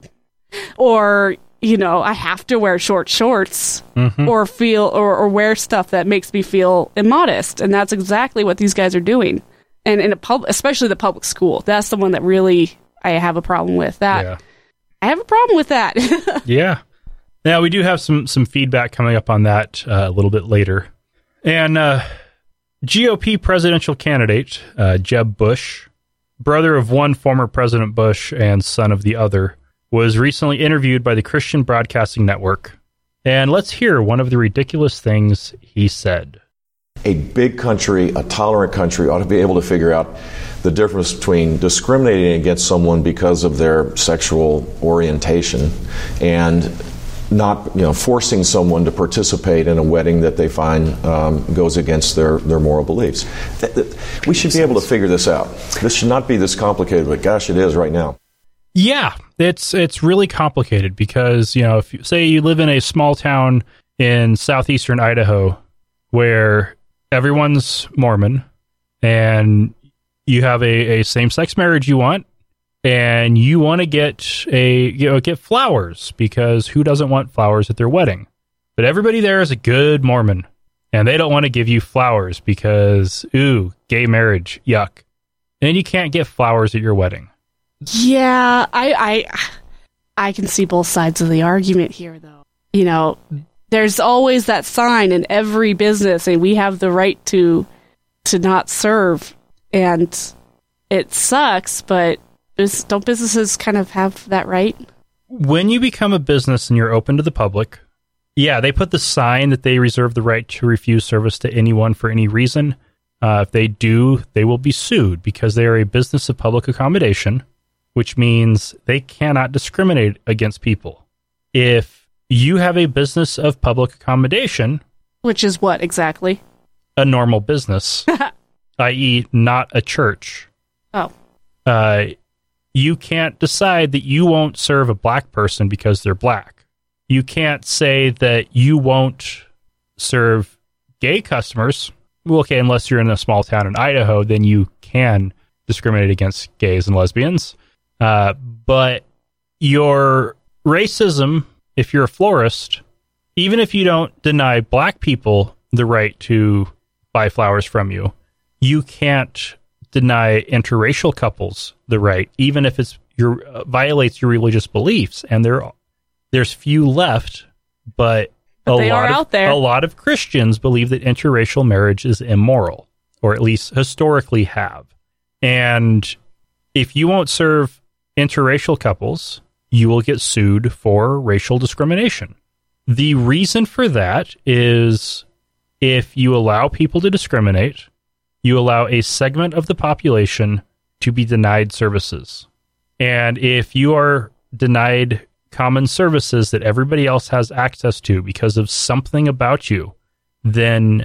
or, you know, I have to wear short shorts, mm-hmm. or feel or, or wear stuff that makes me feel immodest. And that's exactly what these guys are doing. And in a pub, especially the public school, that's the one that really I have a problem with. That yeah. I have a problem with that. Yeah. Now, we do have some, some feedback coming up on that uh, a little bit later. And uh, G O P presidential candidate, uh, Jeb Bush, brother of one former President Bush and son of the other, was recently interviewed by the Christian Broadcasting Network. And let's hear one of the ridiculous things he said. A big country, a tolerant country, ought to be able to figure out the difference between discriminating against someone because of their sexual orientation and not, you know, forcing someone to participate in a wedding that they find um, goes against their, their moral beliefs. Th- th- we should be able to figure this out. This should not be this complicated, but gosh, it is right now. Yeah, it's it's really complicated because, you know, if you say you live in a small town in southeastern Idaho where everyone's Mormon and you have a, a same-sex marriage you want, and you want to get a you know get flowers because who doesn't want flowers at their wedding? But everybody there is a good Mormon, and they don't want to give you flowers because ooh, gay marriage, yuck. And you can't get flowers at your wedding. Yeah, I I I can see both sides of the argument here, though. You know, there's always that sign in every business, and we have the right to to not serve, and it sucks, but don't businesses kind of have that right? When you become a business and you're open to the public, yeah, they put the sign that they reserve the right to refuse service to anyone for any reason. Uh, if they do, they will be sued because they are a business of public accommodation, which means they cannot discriminate against people. If you have a business of public accommodation... Which is what exactly? A normal business, that is not a church. Oh. Uh, you can't decide that you won't serve a black person because they're black. You can't say that you won't serve gay customers. Well, okay, unless you're in a small town in Idaho, then you can discriminate against gays and lesbians. Uh, but your racism, if you're a florist, even if you don't deny black people the right to buy flowers from you, you can't deny interracial couples the right, even if it's your uh, violates your religious beliefs. And there, there's few left, but, but a they lot are of, out there. A lot of Christians believe that interracial marriage is immoral, or at least historically have. And if you won't serve interracial couples, you will get sued for racial discrimination. The reason for that is if you allow people to discriminate, you allow a segment of the population to be denied services. And if you are denied common services that everybody else has access to because of something about you, then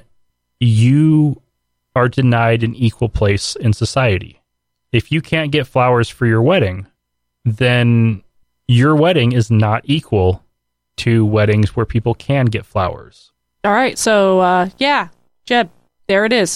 you are denied an equal place in society. If you can't get flowers for your wedding, then your wedding is not equal to weddings where people can get flowers. All right, so uh, yeah, Jeb, there it is.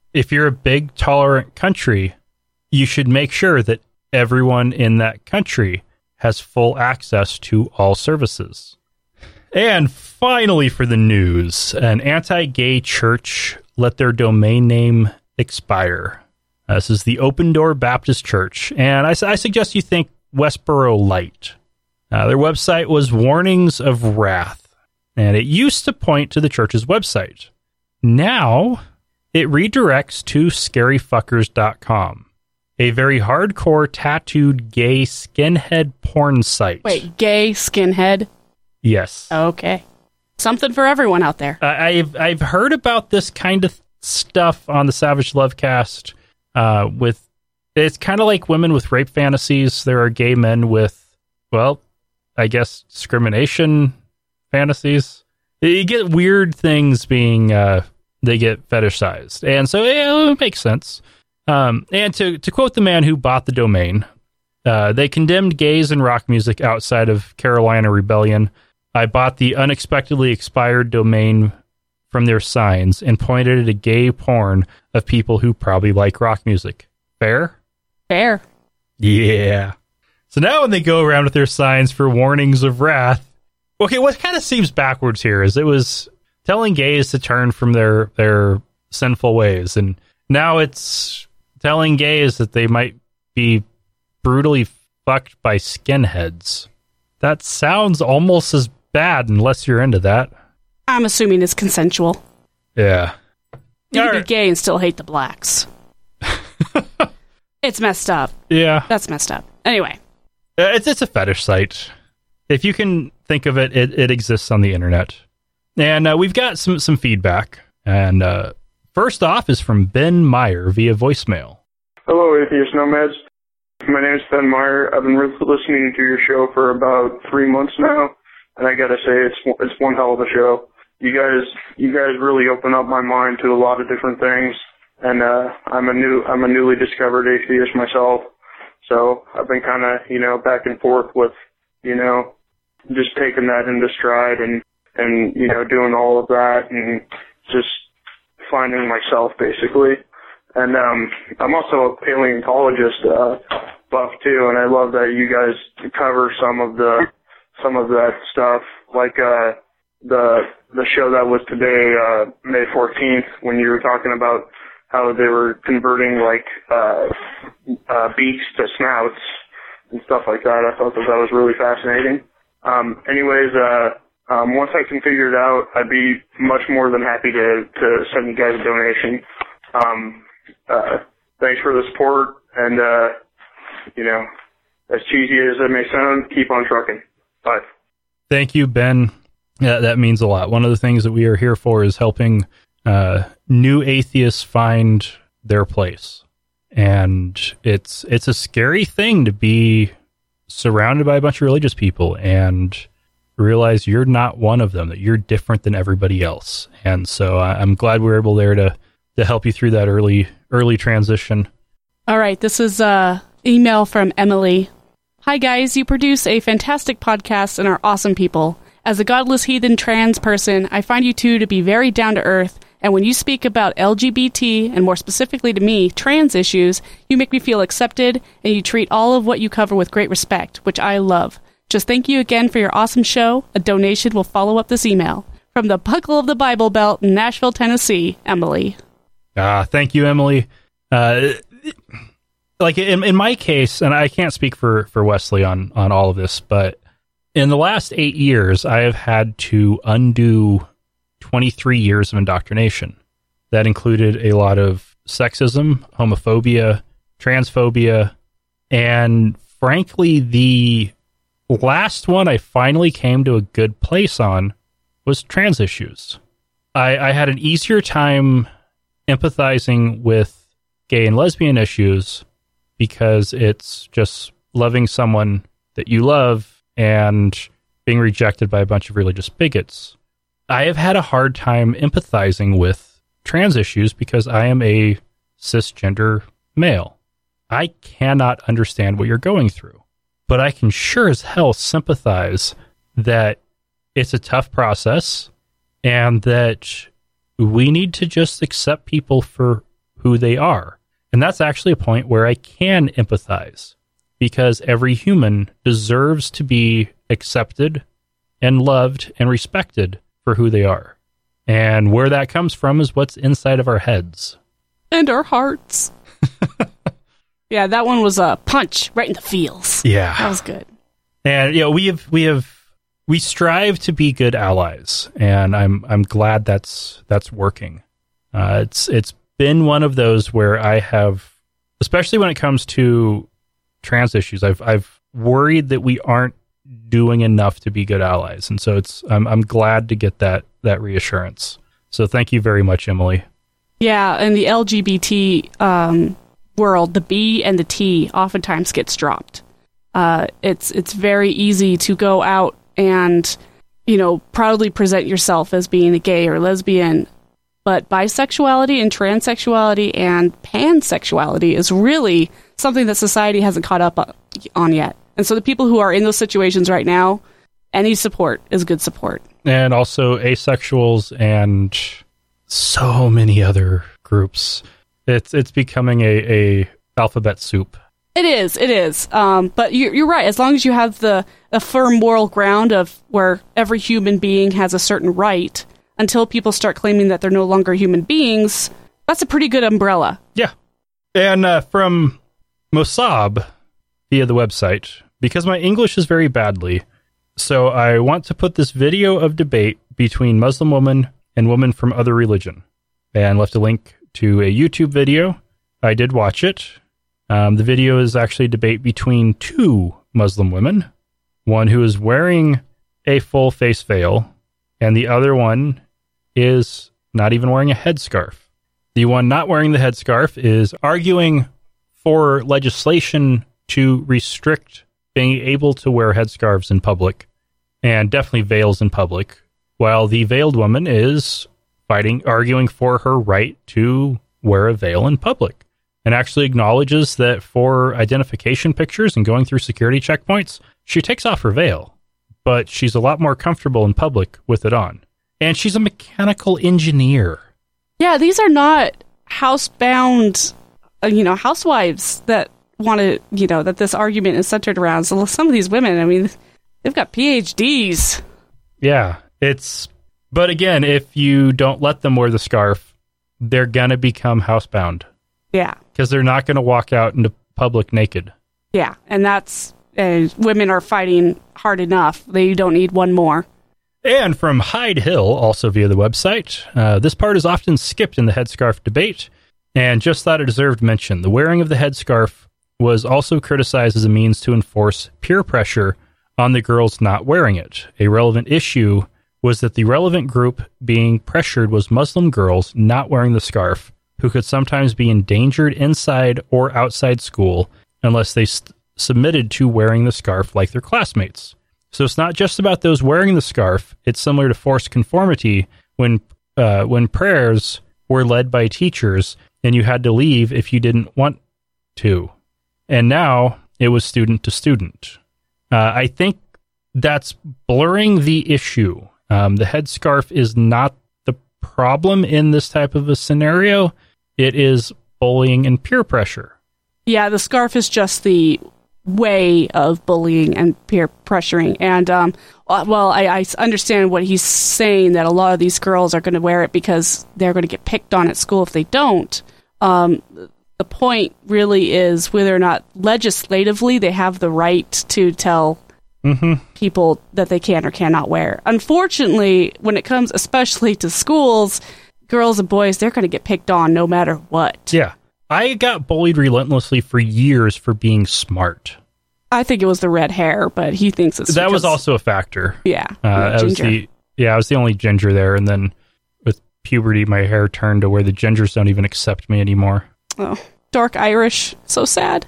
if you're a big, tolerant country, you should make sure that everyone in that country has full access to all services. And finally, for the news, an anti-gay church let their domain name expire. Uh, this is the Open Door Baptist Church, and I, I suggest you think Westboro Light. Uh, their website was Warnings of Wrath, and it used to point to the church's website. Now, it redirects to scary fuckers dot com, a very hardcore tattooed gay skinhead porn site. Wait, gay skinhead? Yes. Okay. Something for everyone out there. Uh, I've I've heard about this kind of stuff on the Savage Lovecast. Uh, with it's kind of like women with rape fantasies. There are gay men with, well, I guess discrimination fantasies. You get weird things being uh, they get fetishized, and so yeah, it makes sense. Um, and to to quote the man who bought the domain, uh, they condemned gays and rock music outside of Carolina Rebellion. I bought the unexpectedly expired domain from their signs and pointed at a gay porn of people who probably like rock music. Fair? Fair. Yeah. So now when they go around with their signs for warnings of wrath, okay, what kind of seems backwards here is it was telling gays to turn from their, their sinful ways, and now it's telling gays that they might be brutally fucked by skinheads. That sounds almost as bad unless you're into that. I'm assuming it's consensual. Yeah. You can All be right. gay and still hate the blacks. It's messed up. Yeah. That's messed up. Anyway. Uh, It's it's a fetish site. If you can think of it, it, it exists on the internet. And uh, we've got some, some feedback. And uh, first off is from Ben Meyer via voicemail. Hello, Atheist Nomads. My name is Ben Meyer. I've been re- listening to your show for about three months now, and I gotta say it's it's one hell of a show. You guys, you guys really open up my mind to a lot of different things, and uh, I'm a new, I'm a newly discovered atheist myself. So I've been kind of, you know, back and forth with, you know, just taking that into stride and and you know doing all of that and just finding myself basically. And um, I'm also a paleontologist uh, buff too, and I love that you guys cover some of the some of that stuff, like uh, the the show that was today, uh, May fourteenth, when you were talking about how they were converting like uh, uh, beaks to snouts and stuff like that. I thought that that was really fascinating. Um, anyways, uh, um, once I can figure it out, I'd be much more than happy to to send you guys a donation. Um, Uh, thanks for the support, and, uh, you know, as cheesy as it may sound, keep on trucking. Bye. Thank you, Ben. Yeah, that means a lot. One of the things that we are here for is helping uh, new atheists find their place. And it's it's a scary thing to be surrounded by a bunch of religious people and realize you're not one of them, that you're different than everybody else. And so I- I'm glad we were able there to to help you through that early early transition. All right, this is a email from Emily. Hi guys, you produce a fantastic podcast and are awesome people. As a godless heathen trans person, I find you two to be very down to earth, and when you speak about L G B T, and more specifically to me, trans issues, you make me feel accepted, and you treat all of what you cover with great respect, which I love. Just thank you again for your awesome show. A donation will follow up this email. From the Buckle of the Bible Belt in Nashville, Tennessee, Emily. Ah, thank you, Emily. Uh, like in, in my case, and I can't speak for, for Wesley on, on all of this, but in the last eight years, I have had to undo twenty-three years of indoctrination. That included a lot of sexism, homophobia, transphobia, and frankly, the last one I finally came to a good place on was trans issues. I, I had an easier time empathizing with gay and lesbian issues because it's just loving someone that you love and being rejected by a bunch of religious bigots. I have had a hard time empathizing with trans issues because I am a cisgender male. I cannot understand what you're going through, but I can sure as hell sympathize that it's a tough process and that we need to just accept people for who they are. And that's actually a point where I can empathize, because every human deserves to be accepted and loved and respected for who they are. And where that comes from is what's inside of our heads. And our hearts. Yeah, that one was a punch right in the feels. Yeah. That was good. And, you know, we have, we have, we strive to be good allies, and I'm, I'm glad that's, that's working. Uh, it's, it's been one of those where I have, especially when it comes to trans issues, I've, I've worried that we aren't doing enough to be good allies. And so it's, I'm, I'm glad to get that, that reassurance. So thank you very much, Emily. Yeah. In the L G B T, um, world, the B and the T oftentimes gets dropped. Uh, it's it's very easy to go out and, you know, proudly present yourself as being a gay or lesbian, but bisexuality and transsexuality and pansexuality is really something that society hasn't caught up on yet. And so the people who are in those situations right now, any support is good support. And also asexuals and so many other groups. It's it's becoming a, a alphabet soup. It is, it is. Um, but you're, you're right. As long as you have the a firm moral ground of where every human being has a certain right, until people start claiming that they're no longer human beings, that's a pretty good umbrella. Yeah. And uh, from Mossab via the website, because my English is very badly, so I want to put this video of debate between Muslim woman and woman from other religion, and left a link to a YouTube video. I did watch it. Um, the video is actually a debate between two Muslim women, one who is wearing a full face veil, and the other one is not even wearing a headscarf. The one not wearing the headscarf is arguing for legislation to restrict being able to wear headscarves in public, and definitely veils in public, while the veiled woman is fighting, arguing for her right to wear a veil in public, and actually acknowledges that for identification pictures and going through security checkpoints, she takes off her veil, but she's a lot more comfortable in public with it on. And she's a mechanical engineer. Yeah, these are not housebound, uh, you know, housewives that want to, you know, that this argument is centered around. So some of these women, I mean, they've got P H Ds. Yeah, it's... But again, if you don't let them wear the scarf, they're going to become housebound. Yeah. Because they're not going to walk out into public naked. Yeah, and that's... Uh, women are fighting hard enough. They don't need one more. And from Hyde Hill, also via the website, uh, this part is often skipped in the headscarf debate, and just thought it deserved mention. The wearing of the headscarf was also criticized as a means to enforce peer pressure on the girls not wearing it. A relevant issue was that the relevant group being pressured was Muslim girls not wearing the scarf, who could sometimes be endangered inside or outside school unless they st- submitted to wearing the scarf like their classmates. So it's not just about those wearing the scarf. It's similar to forced conformity when uh, when prayers were led by teachers and you had to leave if you didn't want to. And now it was student to student. Uh, I think that's blurring the issue. Um, the headscarf is not the problem in this type of a scenario. It is bullying and peer pressure. Yeah, the scarf is just the way of bullying and peer pressuring. And, um, well, I, I understand what he's saying, that a lot of these girls are going to wear it because they're going to get picked on at school if they don't. Um, the point really is whether or not legislatively they have the right to tell mm-hmm. people that they can or cannot wear. Unfortunately, when it comes especially to schools, girls and boys, they're going to get picked on no matter what. Yeah. I got bullied relentlessly for years for being smart. I think it was the red hair, but he thinks it's that because, was also a factor. Yeah, uh, I was the yeah, I was the only ginger there, and then with puberty, my hair turned to where the gingers don't even accept me anymore. Oh, dark Irish, so sad.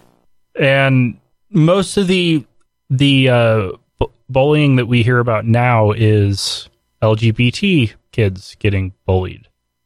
And most of the the uh, bu- bullying that we hear about now is L G B T kids getting bullied.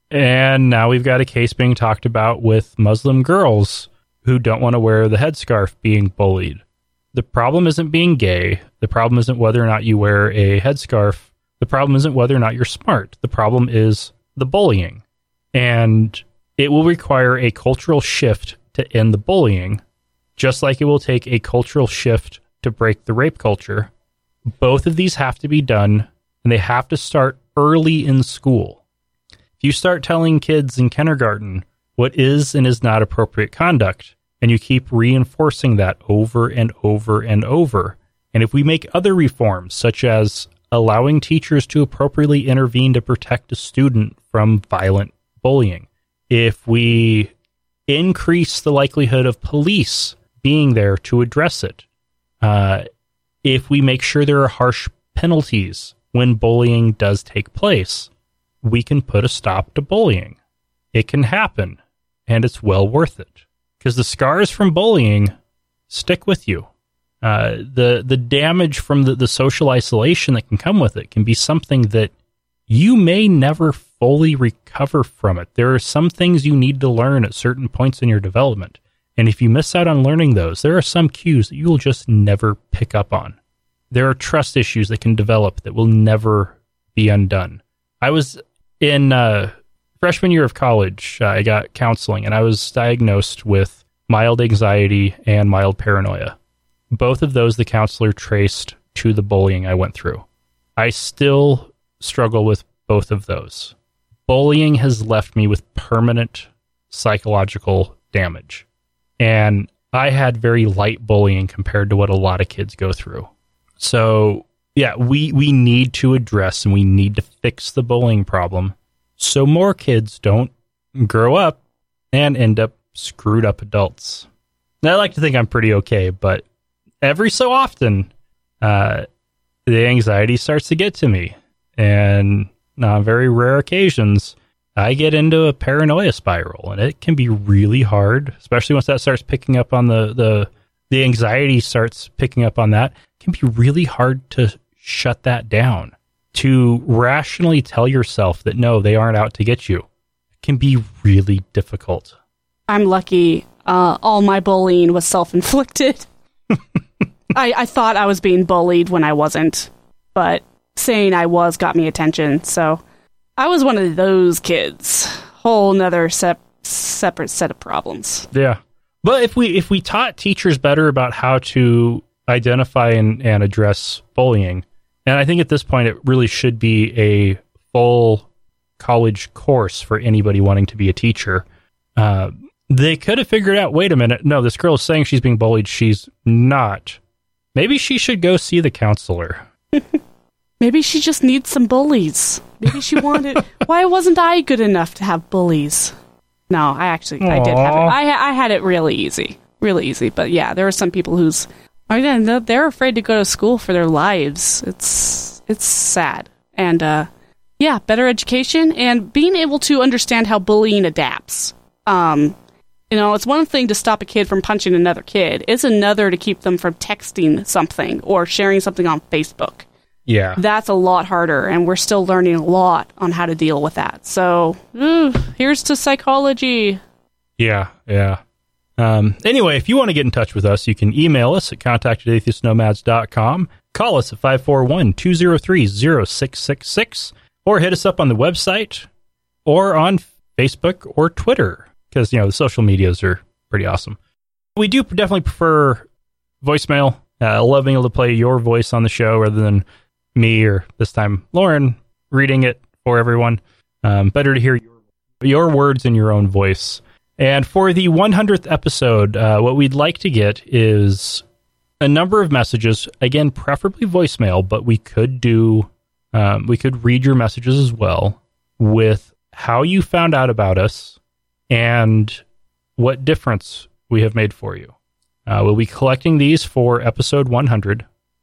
And now we've got a case being talked about with Muslim girls who don't want to wear the headscarf being bullied. The problem isn't being gay. The problem isn't whether or not you wear a headscarf. The problem isn't whether or not you're smart. The problem is the bullying. And it will require a cultural shift to end the bullying, just like it will take a cultural shift to break the rape culture. Both of these have to be done, and they have to start early in school. If you start telling kids in kindergarten what is and is not appropriate conduct, and you keep reinforcing that over and over and over, and if we make other reforms, such as allowing teachers to appropriately intervene to protect a student from violent bullying, if we increase the likelihood of police being there to address it, uh, if we make sure there are harsh penalties when bullying does take place, we can put a stop to bullying. It can happen, and it's well worth it, because the scars from bullying stick with you. Uh, the the damage from the, the social isolation that can come with it can be something that you may never fully recover from it. There are some things you need to learn at certain points in your development, and if you miss out on learning those, there are some cues that you will just never pick up on. There are trust issues that can develop that will never be undone. I was in uh, freshman year of college, uh, I got counseling, and I was diagnosed with mild anxiety and mild paranoia. Both of those the counselor traced to the bullying I went through. I still struggle with both of those. Bullying has left me with permanent psychological damage. And I had very light bullying compared to what a lot of kids go through. So, yeah, we, we need to address and we need to fix the bullying problem so more kids don't grow up and end up screwed up adults. And I like to think I'm pretty okay, but every so often, uh, the anxiety starts to get to me. And on very rare occasions, I get into a paranoia spiral, and it can be really hard, especially once that starts picking up on the, the, the anxiety starts picking up on that. It can be really hard to shut that down, to rationally tell yourself that no, they aren't out to get you. It can be really difficult. I'm lucky. Uh, all my bullying was self-inflicted. I, I thought I was being bullied when I wasn't, but saying I was got me attention, so I was one of those kids. Whole nother sep- separate set of problems. Yeah. But if we if we taught teachers better about how to identify and, and address bullying, and I think at this point it really should be a full college course for anybody wanting to be a teacher, uh, they could have figured out, wait a minute, no, this girl is saying she's being bullied, she's not. Maybe she should go see the counselor. Maybe she just needs some bullies. Maybe she wanted... Why wasn't I good enough to have bullies? No, I actually, Aww. I did have it. I, I had it really easy. Really easy. But yeah, there are some people who's... Again, they're afraid to go to school for their lives. It's it's sad. And uh, yeah, better education and being able to understand how bullying adapts. Um, you know, it's one thing to stop a kid from punching another kid. It's another to keep them from texting something or sharing something on Facebook. Yeah. That's a lot harder, and we're still learning a lot on how to deal with that. So, ooh, here's to psychology. Yeah, yeah. Um, anyway, if you want to get in touch with us, you can email us at contact at atheist nomads dot com, call us at five four one, two zero three, zero six six six, or hit us up on the website or on Facebook or Twitter, because, you know, the social medias are pretty awesome. We do definitely prefer voicemail. Uh, I love being able to play your voice on the show rather than me, or this time Lauren, reading it for everyone. Um, better to hear your, your words in your own voice. And for the one hundredth episode, uh, what we'd like to get is a number of messages, again, preferably voicemail, but we could do, um, we could read your messages as well, with how you found out about us and what difference we have made for you. Uh, we'll be collecting these for episode one hundred,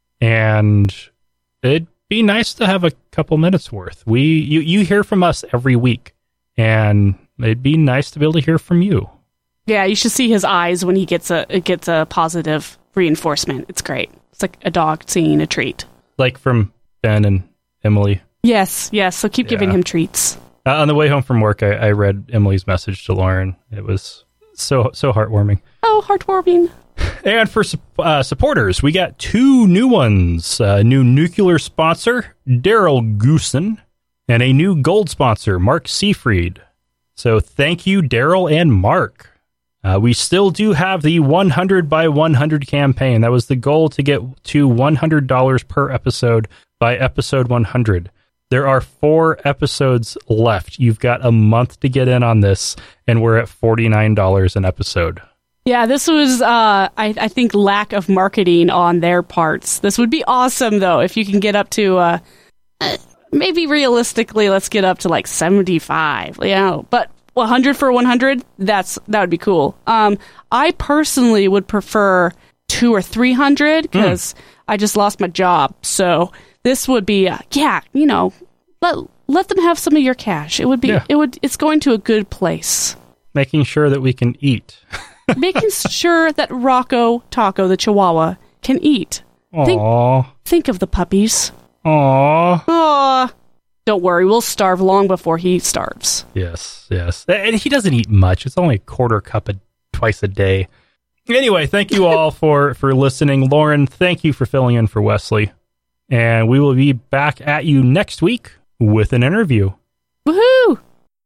and it'd be nice to have a couple minutes worth. We you, you hear from us every week, and it'd be nice to be able to hear from you. Yeah, you should see his eyes when he gets a gets a positive reinforcement. It's great. It's like a dog seeing a treat. Like from Ben and Emily. Yes, yes. So keep yeah. giving him treats. Uh, on the way home from work, I, I read Emily's message to Lauren. It was so so heartwarming. Oh, heartwarming. And for uh, supporters, we got two new ones. A new nuclear sponsor, Daryl Goosen, and a new gold sponsor, Mark Seafried. So thank you, Daryl and Mark. Uh, we still do have the one hundred by one hundred campaign. That was the goal, to get to one hundred dollars per episode by episode one hundred. There are four episodes left. You've got a month to get in on this, and we're at forty-nine dollars an episode. Yeah, this was, uh, I, I think, lack of marketing on their parts. This would be awesome, though, if you can get up to, uh, maybe realistically, let's get up to like seventy-five, you know, but one hundred for one hundred, that's that would be cool. Um, I personally would prefer two or three hundred because mm. I just lost my job. So this would be, uh, yeah, you know, let let them have some of your cash. It would be, yeah. it would, it's going to a good place. Making sure that we can eat. Making sure that Rocco Taco, the Chihuahua, can eat. Aww. Think, think of the puppies. Aww. Aww. Don't worry, we'll starve long before he starves. Yes, yes. And he doesn't eat much. It's only a quarter cup a, twice a day. Anyway, thank you all for, for listening. Lauren, thank you for filling in for Wesley. And we will be back at you next week with an interview. Woohoo!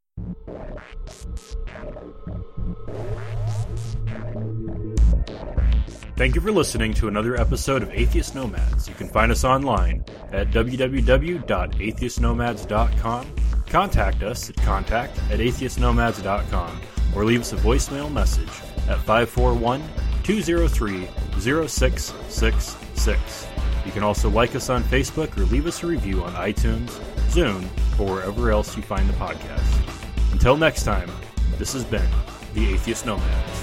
Thank you for listening to another episode of Atheist Nomads. You can find us online at w w w dot atheist nomads dot com. Contact us at contact at atheist nomads dot com or leave us a voicemail message at five four one, two zero three, zero six six six. You can also like us on Facebook or leave us a review on iTunes, Zune, or wherever else you find the podcast. Until next time, this has been the Atheist Nomads.